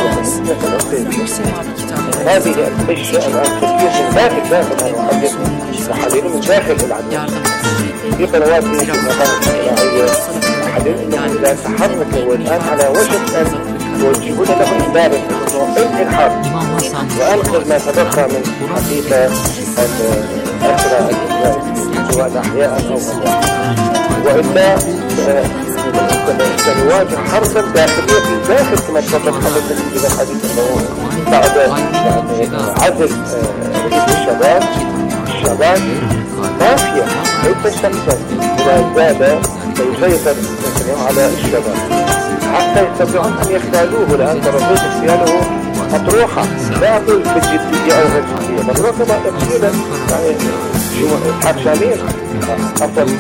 هذه الأشياء الآن كثير من داخل داخل المحلل محللين من داخل العدل في قنوات في المقامات الشرعية محللين أنهم إذا تحركوا والآن على وشك أن يوجهون له إدارة انهي الحرب وأنقذ ما تبقى من حقيقة الأسرى سواء أحياء أو أموات، وإلا سنواجه حربا داخلية في داخل كما تفضل حضرتك في الحديث أنه بعد يعني عزل رئيس الشباب الشباب مافيا ليس شخصا إذا زاد سيسيطر على الشباب حتى يستطيعون أن يختالوه، لأن طرفية اختياله مطروحة لا أقول بالجدية أو غير جدية، مطروحة ما تفصيلا يعني حرشامين أفضل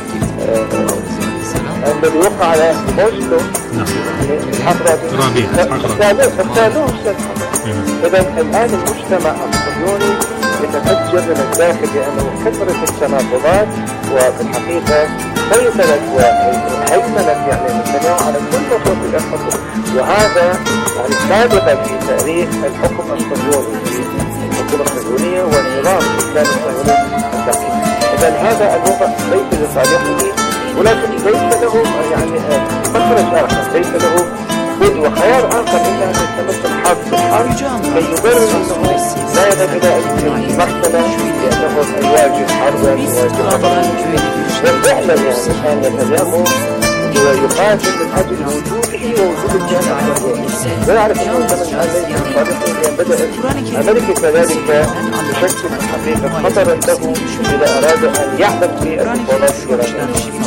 الذي وقع على موسلو الحفرة اختالوه. إذا الآن المجتمع الصهيوني يتفجر من الداخل لأنه كثرت التناقضات وفي الحقيقة سيطرت وهيمنت يعني نتنياهو على كل نصوص الحكم، وهذا يعني سابقا في تاريخ الحكم الصهيوني في الحكومة الصهيونية والنظام الإسلامي الصهيوني الدقيق. إذا هذا الوضع ليس لصالحه، ولكن ليس له يعني مخرج آخر، ليس له بد وخيار آخر إلا أن يستمر الحرب بالحرب كي يبرر أنه لا يذهب إلى المحكمة لأنه يواجه حربا يواجه حربا. وفعلا يعني الآن نتنياهو هو يقاتل من أجل وجوده ووجود الجامعة الأمريكية. لا يعرف أنه الزمن الآن ليس صادقا، لأن بدأت أمريكا كذلك تشكل الحقيقة خطرا له إذا أراد أن يعمل في المفاوضات الإيرانية.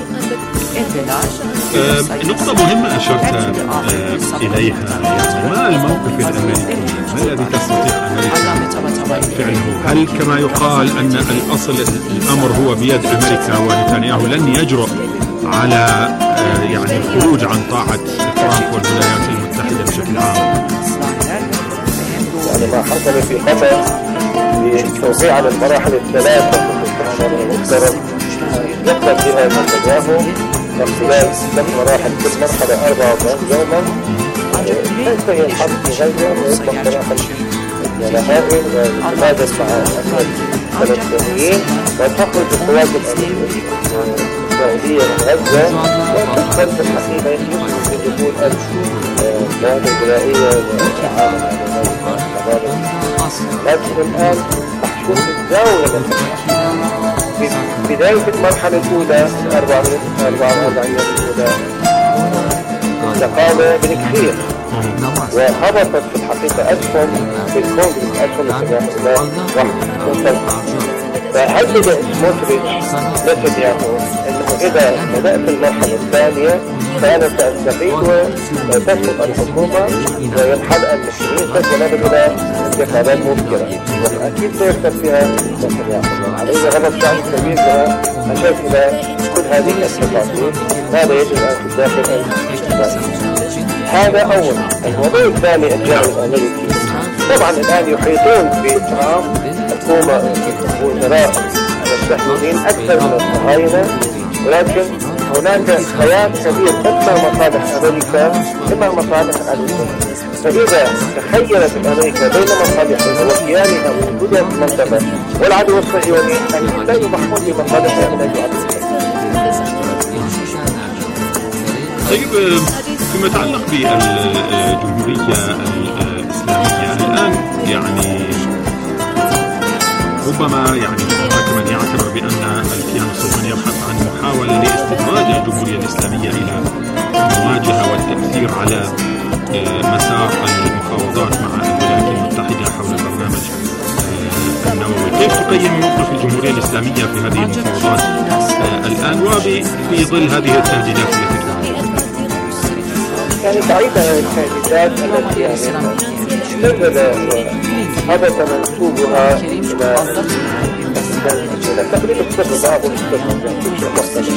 نقطة مهمة أشرت إليها، يعني ما الموقف الأمريكي؟ ما الذي تستطيع أمريكا فعله؟ هل كما يقال أن الأصل الأمر هو بيد أمريكا ونتنياهو لن يجرؤ على يعني الخروج عن طاعة ترامب والولايات المتحدة بشكل عام؟ يعني ما حصل في قطر بالتوقيع على المراحل الثلاثة من المفترض يقبل بها نتنياهو خلال ثلاث مراحل، كل مرحلة أربعة وأربعين يوما تنتهي الحرب في غزة ويطلق مراحل النهائي وتتبادل مع الفلسطينيين وتخرج القوات الإسرائيلية من غزة وتدخل في الحقيقة يخرج من دخول المواد الغذائية والعالم على لكن الآن محشور الدولة في بداية المرحلة الأولى أربعة وأربعين الأولى تقام بالكثير وهبطت في الحقيقة أسهم في الكونغرس أسهم السلاح واحد فهدد سموتريتش نتنياهو أنه إذا بدأت المرحلة الثانية فأنا سأستفيد وتسقط الحكومة وينحل المسلمين ونذهب إلى انتخابات مبكرة وأكيد سيكسب فيها نتنياهو. عليه غضب شعب كبير أشار إلى كل هذه التفاصيل، هذا يجب أن تداخل الإسرائيل. هذا أول. الموضوع الثاني الجانب الأمريكي، طبعا الآن يحيطون بترامب حكومة وزراء الصهيونيين أكثر من الصهاينة، ولكن هناك خيار كبير إما مصالح أمريكا إما مصالح الأمريكا. فإذا تخيرت أمريكا بين مصالحها وكيانها ووجودها في المنطقة والعدو الصهيوني أن لا يضحون بمصالحها من أجل عدو الصهيوني. طيب فيما يتعلق بالجمهورية الإسلامية الآن يعني ربما يعني هناك من يعتبر بأن الكيان الصهيوني يبحث عن محاولة لاستدراج الجمهورية الإسلامية إلى المواجهة والتأثير على مسار المفاوضات مع الولايات المتحدة حول البرنامج النووي. كيف تقيم موقف الجمهورية الإسلامية في هذه المفاوضات الآن وفي ظل هذه التهديدات التي تواجه؟ يعني بعيدا عن التهديدات التي يعني نزل هدف منسوبها إلى إلى تقريب السر بعض السر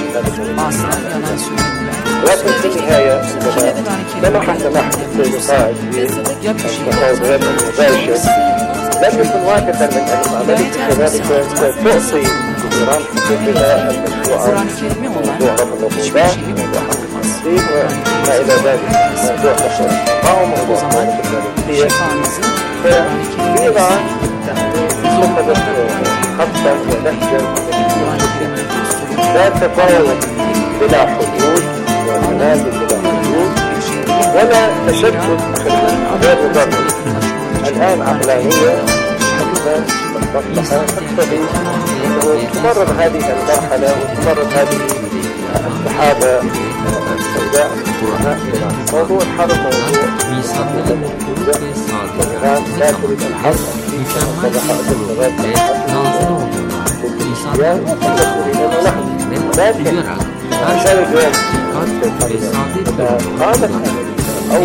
ولكن في النهاية لما سمحت السيد قائد بالتفاوضات المباشر لم يكن واثقا من أن العملية كذلك تعطي إيران حقوقها المشروعات موضوع رفض الوقوبات موضوع حق التنسيق وما إلى ذلك موضوع تشريع معه موضوع معرفة الثلاثية في إيران اتخذت خطا ونهجا لا تفاوض بلا حدود وتنازل بلا حدود ولا تشدد غير مبرر. الآن عقلانية حديثة مصلحة تقتضي أنه تمرر هذه المرحلة وتمرر هذه السحابة السوداء موضوع الحرب موضوع وإيران لا تريد الحرب وضحت اللغات لكن عشان قامت أو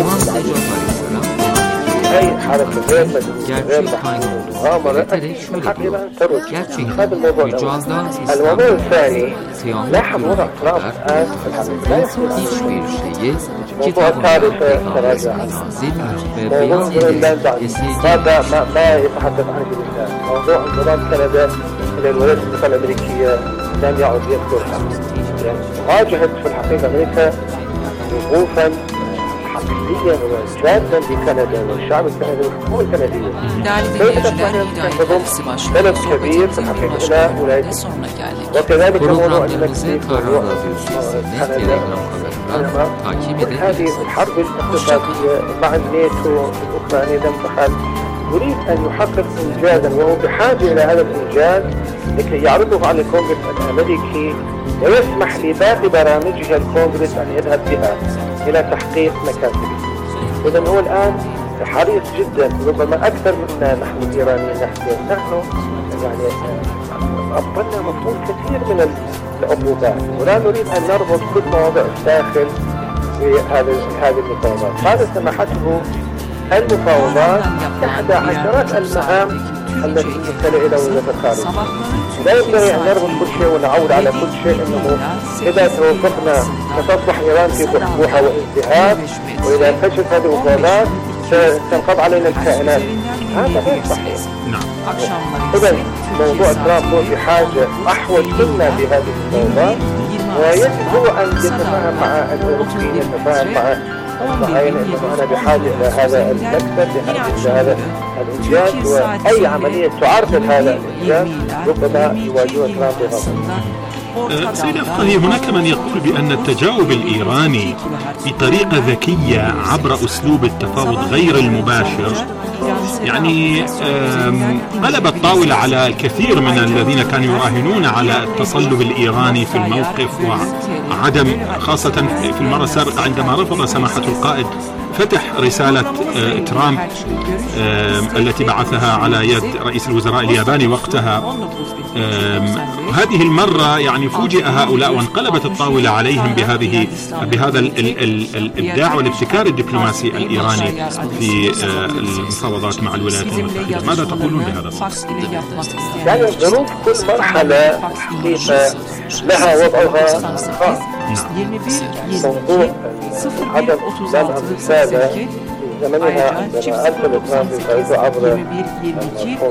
أي حركة غير غير مغامرة الحق إلى أن ترد. هذا الموضوع الأول. الموضوع الثاني لاحظ وضع ترامب الآن في الحقيقة لا يحصل موضوع الثالثة تراجع موضوع جرينلاند هذا ما ما يتحدث عنه الإنسان. موضوع انضمام كندا إلى الولايات المتحدة الأمريكية لم يعد يذكرها. يعني واجهت في الحقيقة أمريكا وقوفا حقيقيا وجادا لكندا والشعب الكندي والحكومة الكندية. كيف تستطيع أن تضم بلد كبير في الحقيقة إلى ولاية وكذلك موضوع المكسيك وموضوع كندا. كل هذه الحرب الاقتصادية مع الناتو الأوكراني لم تحل. يريد أن يحقق إنجازا وهو بحاجة إلى هذا الإنجاز لكي يعرضه على الكونغرس الأمريكي ويسمح لباقي برامجه الكونغرس أن يذهب بها إلى تحقيق مكاسبه. إذن هو الآن حريص جدا ربما أكثر منا نحن الإيرانيين نحن نحن يعني أبطلنا مفهوم كثير من العقوبات ولا نريد أن نربط كل مواضع الداخل بهذه هذه المفاوضات. هذا سمحته المفاوضات إحدى عشرات المهام التي تمثل إلى وزارة الخارجية. لا ينبغي أن نربط كل شيء ونعود على كل شيء أنه إذا توافقنا ستصبح إيران في بحبوحة وازدهار وإذا فشلت هذه المفاوضات ستنقض علينا الكائنات. هذا غير صحيح. إذا موضوع ترامب هو بحاجة أحوج منا بهذه المفاوضات ويجب هو أن يتفاهم مع الأوروبيين يتفاهم مع الصهاينة إنه أنا بحاجة إلى هذا المكسب بحاجة إلى هذا الإنجاز وأي عملية تعرض هذا الإنجاز ربما يواجهها ترامب بغضب. سيد أفغاني هناك من يقول بأن التجاوب الإيراني بطريقة ذكية عبر أسلوب التفاوض غير المباشر يعني قلب الطاولة على الكثير من الذين كانوا يراهنون على التصلب الإيراني في الموقف وعدم خاصة في المرة السابقة عندما رفض سماحة القائد فتح رسالة ترامب التي بعثها على يد رئيس الوزراء الياباني وقتها. هذه المرة يعني فوجئ هؤلاء وانقلبت الطاولة عليهم بهذه بهذا ال ال ال الإبداع والابتكار الدبلوماسي الإيراني في المفاوضات مع الولايات المتحدة. ماذا تقولون بهذا الصدد؟ يعني ظروف كل مرحلة حقيقة لها وضعها خاص. موضوع عدم إسلام الرسالة في زمنها عندما أرسل ترامب رسالته عبر المرحوم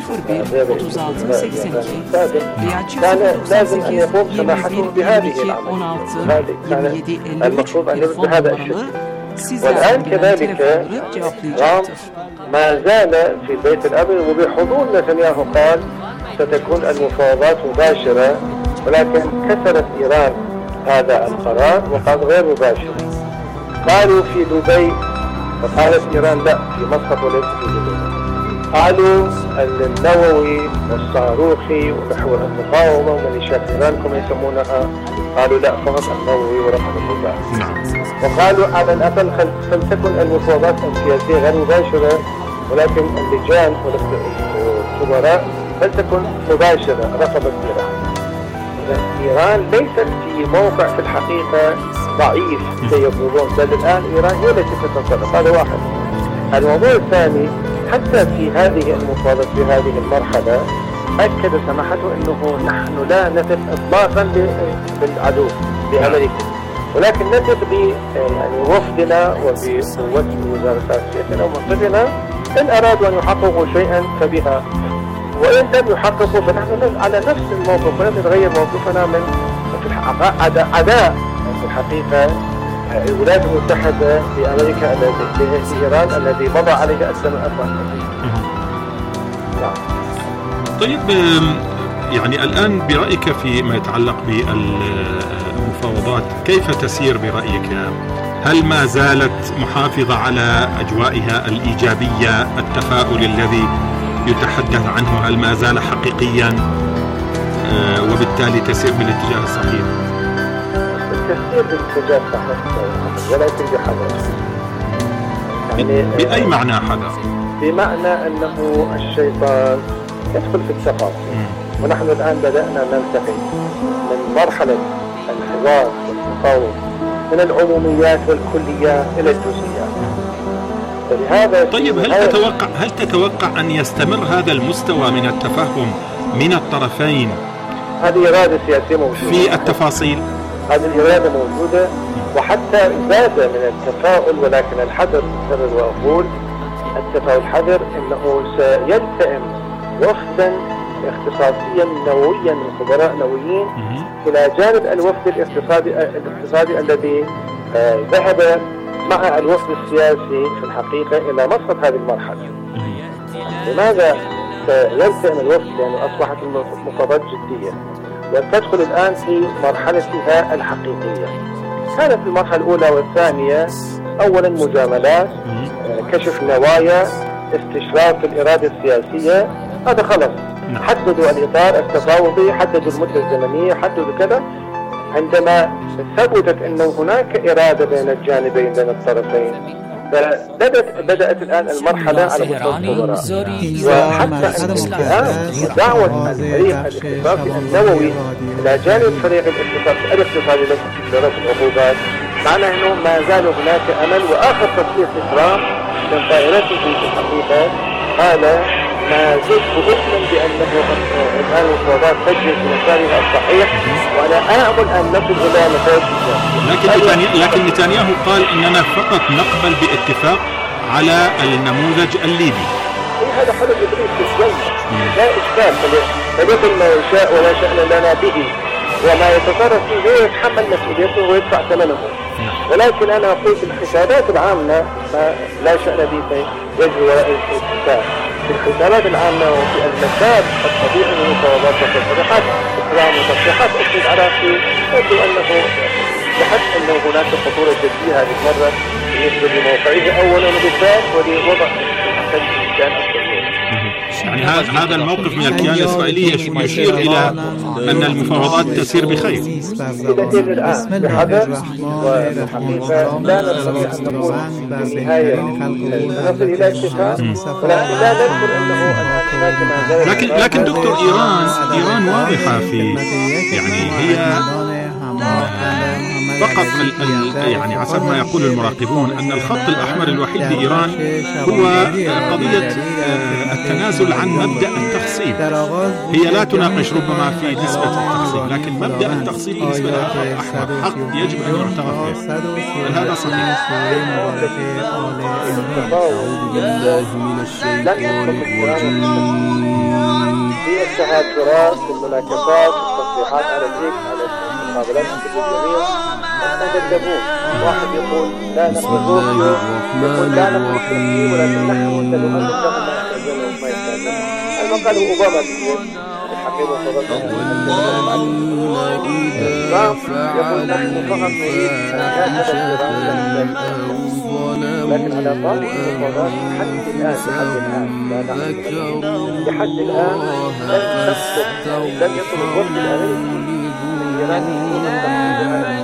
كان لازم أن يقوم سماحته بهذه العملية. كان المفروض أن يرد بهذا الشكل. والآن كذلك ترامب ما زال في بيت الأمن وبحضور نتنياهو قال ستكون المفاوضات مباشرة ولكن كسرت إيران هذا القرار وقال غير مباشر. قالوا في دبي وقالت إيران لا في مسقط وليس في دبي. قالوا النووي والصاروخي ومحور المقاومة وميليشيات إيران كما يسمونها، قالوا لا فقط النووي ورفع النظام. وقالوا على الأقل فلتكن المفاوضات السياسية غير مباشرة ولكن اللجان والخبراء فلتكن مباشرة رفضت إيران. إيران ليست في موقع في الحقيقة ضعيف كي يفرضون، بل الآن إيران هي التي تتصرف. هذا واحد. الموضوع الثاني حتى في هذه المفاوضات في هذه المرحلة أكد سماحته أنه نحن لا نثق إطلاقا بالعدو بأمريكا، ولكن نثق ب يعني وفدنا وبقوة وزارة خارجيتنا ومنصبنا إن أرادوا أن يحققوا شيئا فبها، وإن لم يحققوا فنحن على نفس الموقف ولم يتغير موقفنا من عداء في الحقيقة الولايات المتحدة لأمريكا الذي إيران الذي مضى عليه أكثر من أربع سنين. طيب يعني الآن برأيك فيما يتعلق بالمفاوضات كيف تسير برأيك؟ هل ما زالت محافظة على أجوائها الإيجابية؟ التفاؤل الذي يتحدث عنه هل ما زال حقيقيا وبالتالي تسير بالاتجاه الصحيح؟ تسير بالاتجاه الصحيح ولكن بحذر. يعني بأي معنى حذر؟ بمعنى أنه الشيطان يدخل في التفاصيل، ونحن الآن بدأنا ننتقل من مرحلة الحوار والتفاوض من العموميات والكليات إلى الجزئيات. فلهذا طيب هل تتوقع هل تتوقع أن يستمر هذا المستوى من التفاهم من الطرفين؟ هذه إرادة سياسية موجودة في التفاصيل. هذه الإرادة موجودة وحتى زاد من التفاؤل، ولكن الحذر أكرر وأقول التفاؤل حذر أنه سيلتئم وفدا اقتصاديا نوويا من خبراء نوويين إلى جانب الوفد الاقتصادي الاقتصادي الذي آه ذهب مع الوفد السياسي في الحقيقة إلى مسقط هذه المرحلة. لماذا سيلتئم الوفد؟ لأنه أصبحت المفاوضات جدية وتدخل الآن في مرحلتها الحقيقية. كانت المرحلة الأولى والثانية أولا مجاملات، كشف نوايا، استشراف الإرادة السياسية، هذا خلص. حددوا الإطار التفاوضي، حددوا المدة الزمنية، حددوا كذا. عندما ثبتت أنه هناك إرادة بين الجانبين بين الطرفين بدأت بدأت الآن المرحلة على مستوى الخبراء، وحتى الاتهام ودعوة الفريق الاقتصادي النووي إلى جانب فريق الاقتصادي الاقتصادي الذي يشترك العقوبات، معناه أنه ما زال هناك أمل. وآخر تصريح إكرام من طائرته في الحقيقة قال ما زلت أؤمن بأنه الآن المفاوضات تجري في مسارها الصحيح، وأنا أعمل أن نصل إلى نتائج. لكن لكن نتنياهو قال إننا فقط نقبل باتفاق على النموذج الليبي. هذا حدث إبليس في الجنة، لا إشكال، فليكن ما يشاء ولا شأن لنا به، وما يتصرف فيه هو يتحمل مسؤوليته ويدفع ثمنه. ولكن أنا أقول في الحسابات العامة ما لا شأن به يجري وراء الاتفاق. في الحسابات العامة وفي المسار الطبيعي من المفاوضات والتصريحات إكرام وتصريحات أكد عراقي يبدو أنه لحد أنه هناك خطورة جدية هذه المرة بالنسبة لموقعه أولا وبالذات ولوضع الكيان الصهيوني. يعني هذا هذا الموقف من الكيان الإسرائيلي يشير إلى أن المفاوضات تسير بخير. إلى الآن بحذر، والحقيقة لا نستطيع أن نقول في النهاية نصل إلى اتفاق، لا نذكر أنه هناك ما زال. لكن لكن دكتور إيران إيران واضحة في يعني هي فقط يعني حسب ما يقول المراقبون أن الخط الأحمر الوحيد لإيران هو قضية التنازل عن مبدأ التخصيب. هي لا تناقش ربما في نسبة التخصيب، لكن مبدأ التخصيب بالنسبة لها خط أحمر، حق يجب أن يعترف به. هل هذا صحيح؟ في التهاترات، في المناكفات، في التصريحات على الإيك، على المقابلات التلفزيونية يتكذبون. واحد يقول لا نحن روسيا، يقول لا نحن روسيا، ولكن نحن سنؤمن لهم ما يستلزم. المقال هو أوباما حقيقة وصلتها يقول نحن فقط نريد لكن على طالب المفاوضات لحد الآن لحد الآن لم يصل الوقت الأمريكي.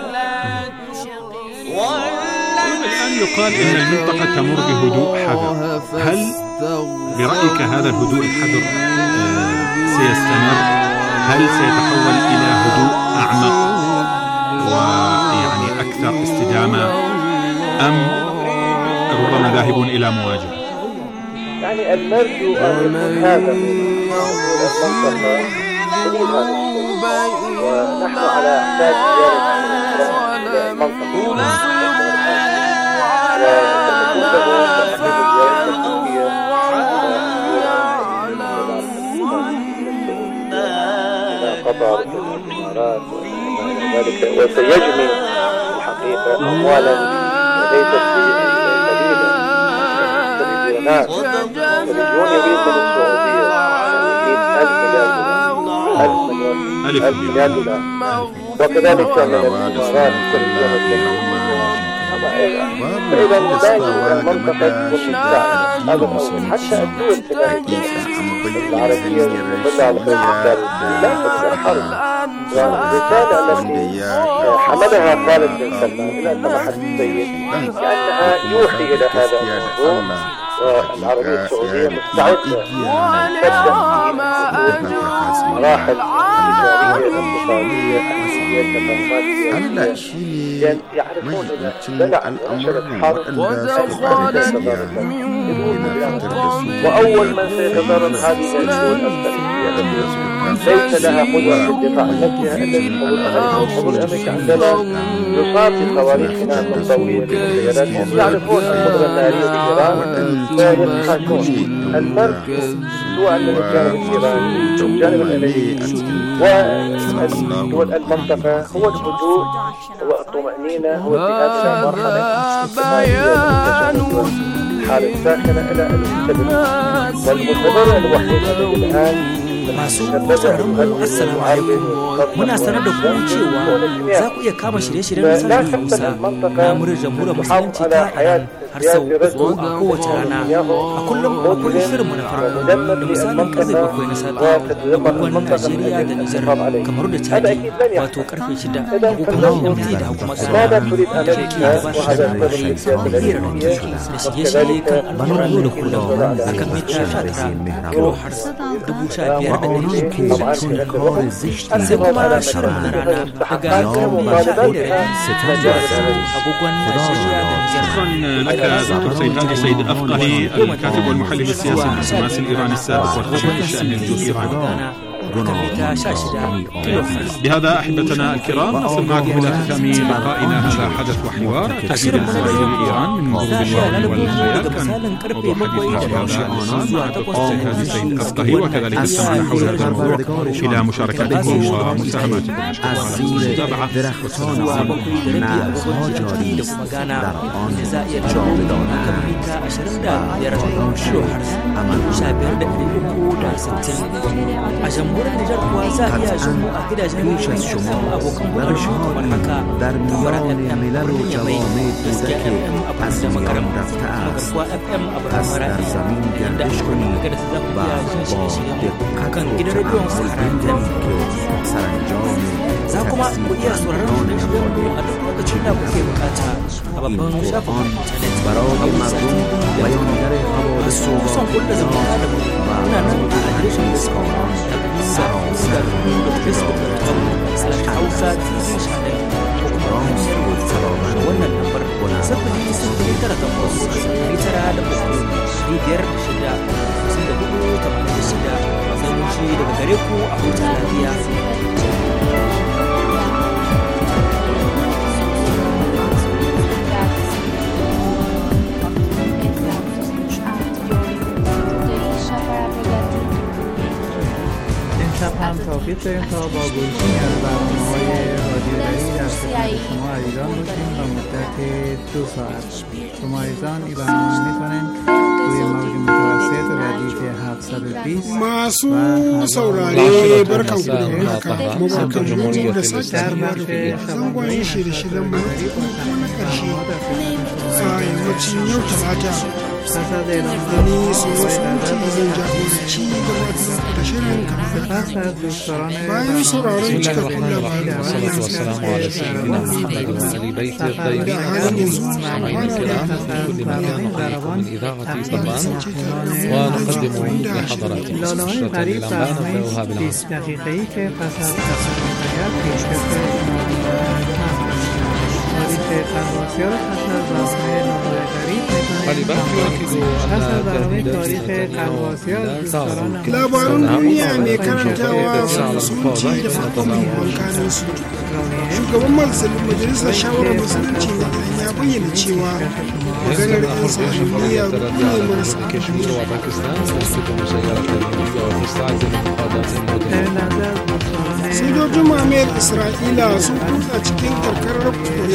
الآن يقال إن المنطقة تمر بهدوء حذر. هل برأيك هذا الهدوء الحذر سيستمر؟ هل سيتحول إلى هدوء أعمق ويعني أكثر استدامة، أم ربما ذاهبون إلى مواجهة؟ يعني المرجو أن يكون هذا المنطقة ونحن على أحداث زيارة المنطقة قطر والإمارات وذلك، وسيجني الحقيقة أموالا ليست قليلة. الناس يريدون يريد من السعودية ألف مليار ألف مليار دولار، وكذلك من الإمارات فإذا لا المنطقة والمساعدة حتى الدول العربية والدول العربية لا تبقى حرب. والرسالة التي حملها خالد بن سلمان إلى سماحة السيد كأنها يوحي إلى هذا الموضوع، والعربية السعودية مستعدة تبدأ في مراحل التجارية الاقتصادية السياسية يعرفون بلع نشرة حرب وأول من سيتضرر هذه الدول ليس لها قدرة في الدفاع عن نفسها إلا الحضور الأمريكي عندما يصاب بصواريخنا الضوئية بالخيالات. هم يعرفون القدرة النارية لإيران فيضحكون. المركز سواء من الجانب الإيراني أو الجانب الأمريكي ودول المنطقة هو الهدوء والطمأنينة، هو الذهاب إلى مرحلة الحالة الساخنة إلى المستقبل. والمستقبل الوحيد الذي الآن Assalamu alaikum. Muna sanar da ku cewa za ku iya kama shirye-shiryen Nasarar Hausa na muryar Jamhuriyar Musulunci ta Iran har sau uku a kowace rana. A kullum akwai shirinmu na farko da misalin karfe bakwai na safe agogon Najeriya da Nijar, Kamaru da Chadi, wato karfe shida agogon M T da kuma Ghana, da ke gabatar da hirarraki da shirye-shirye kan al'amuran yau da kullum a kan mita sha tara kilohertz dubu sha biyar da ɗari biyu sai kuma shirinmu na rana daga karfe sha ɗaya da rabi agogon Najeriya da Nijar. لك دكتور سيد هادي سيد أفقهي، الكاتب والمحلل السياسي الدبلوماسي الإيراني السابق والخبير في الشأن الجغرافي. بهذا أحبتنا الكرام نصل معكم إلى ختام لقائنا هذا حدث وحوار تأكيد الإسرائيلي بإيران من موضوع الوعد والحياة. كان موضوع حديثنا في هذا العنوان مع الدكتور سيد أفقهي، وكذلك استمعنا حول هذا الموضوع إلى مشاركاتكم ومساهماتكم. نشكركم على المتابعة a jamhuriyar Nijar kuwa za a iya jin mu a gidajen rediyon abokan hulɗar kamar haka Tambara F M a birnin Yamai, Gaskiya F M a birnin da Makaram, Magarkuwa F M a birnin Maradi, inda a birnin Agadez za ku iya jin shirye-shiryen kan gidan rediyon Sahara F M. Za kuma ku iya sauraron shirye-shiryen mu a duk lokacin da kuke bukata a babban shafin intanet a website masu son kulla zumunta da mu muna nan a adireshin Discord facebook.com slash hausa tv channel ko kuma hanyar whatsapp wannan lambar sifili sifili tara takwas sifili tara da uku biyar da shida hamsin da hudu tamanin da shida sai mun ci daga gare ku a huta lafiya. امشب هم توفیق داریم تا با گلچینی از برنامه‌های رادیویی در خدمت شما عزیزان باشیم و مدت دو ساعت. شما عزیزان این برنامه میتونید Masu saurare barkan ku da haka kuma barkan mu da sake saduwa da ku zangon shirye-shiryen mu na ƙarshe a yammacin yau talata ni su wasu mutum zan jagoranci gabatar da shirin kamar bayan sauraron cikakkun labarai da halin yanzu ونقدم لحضراتكم نشرة الأنباء نبدأها labaran duniya mai karantawa musulunci da farkon wankanin su shugaban majalisar shawarar musulunci na iran ya bayyana cewa maganar yan sahiyya ne marasa sojojin mamayar isra'ila sun kutsa cikin karkarar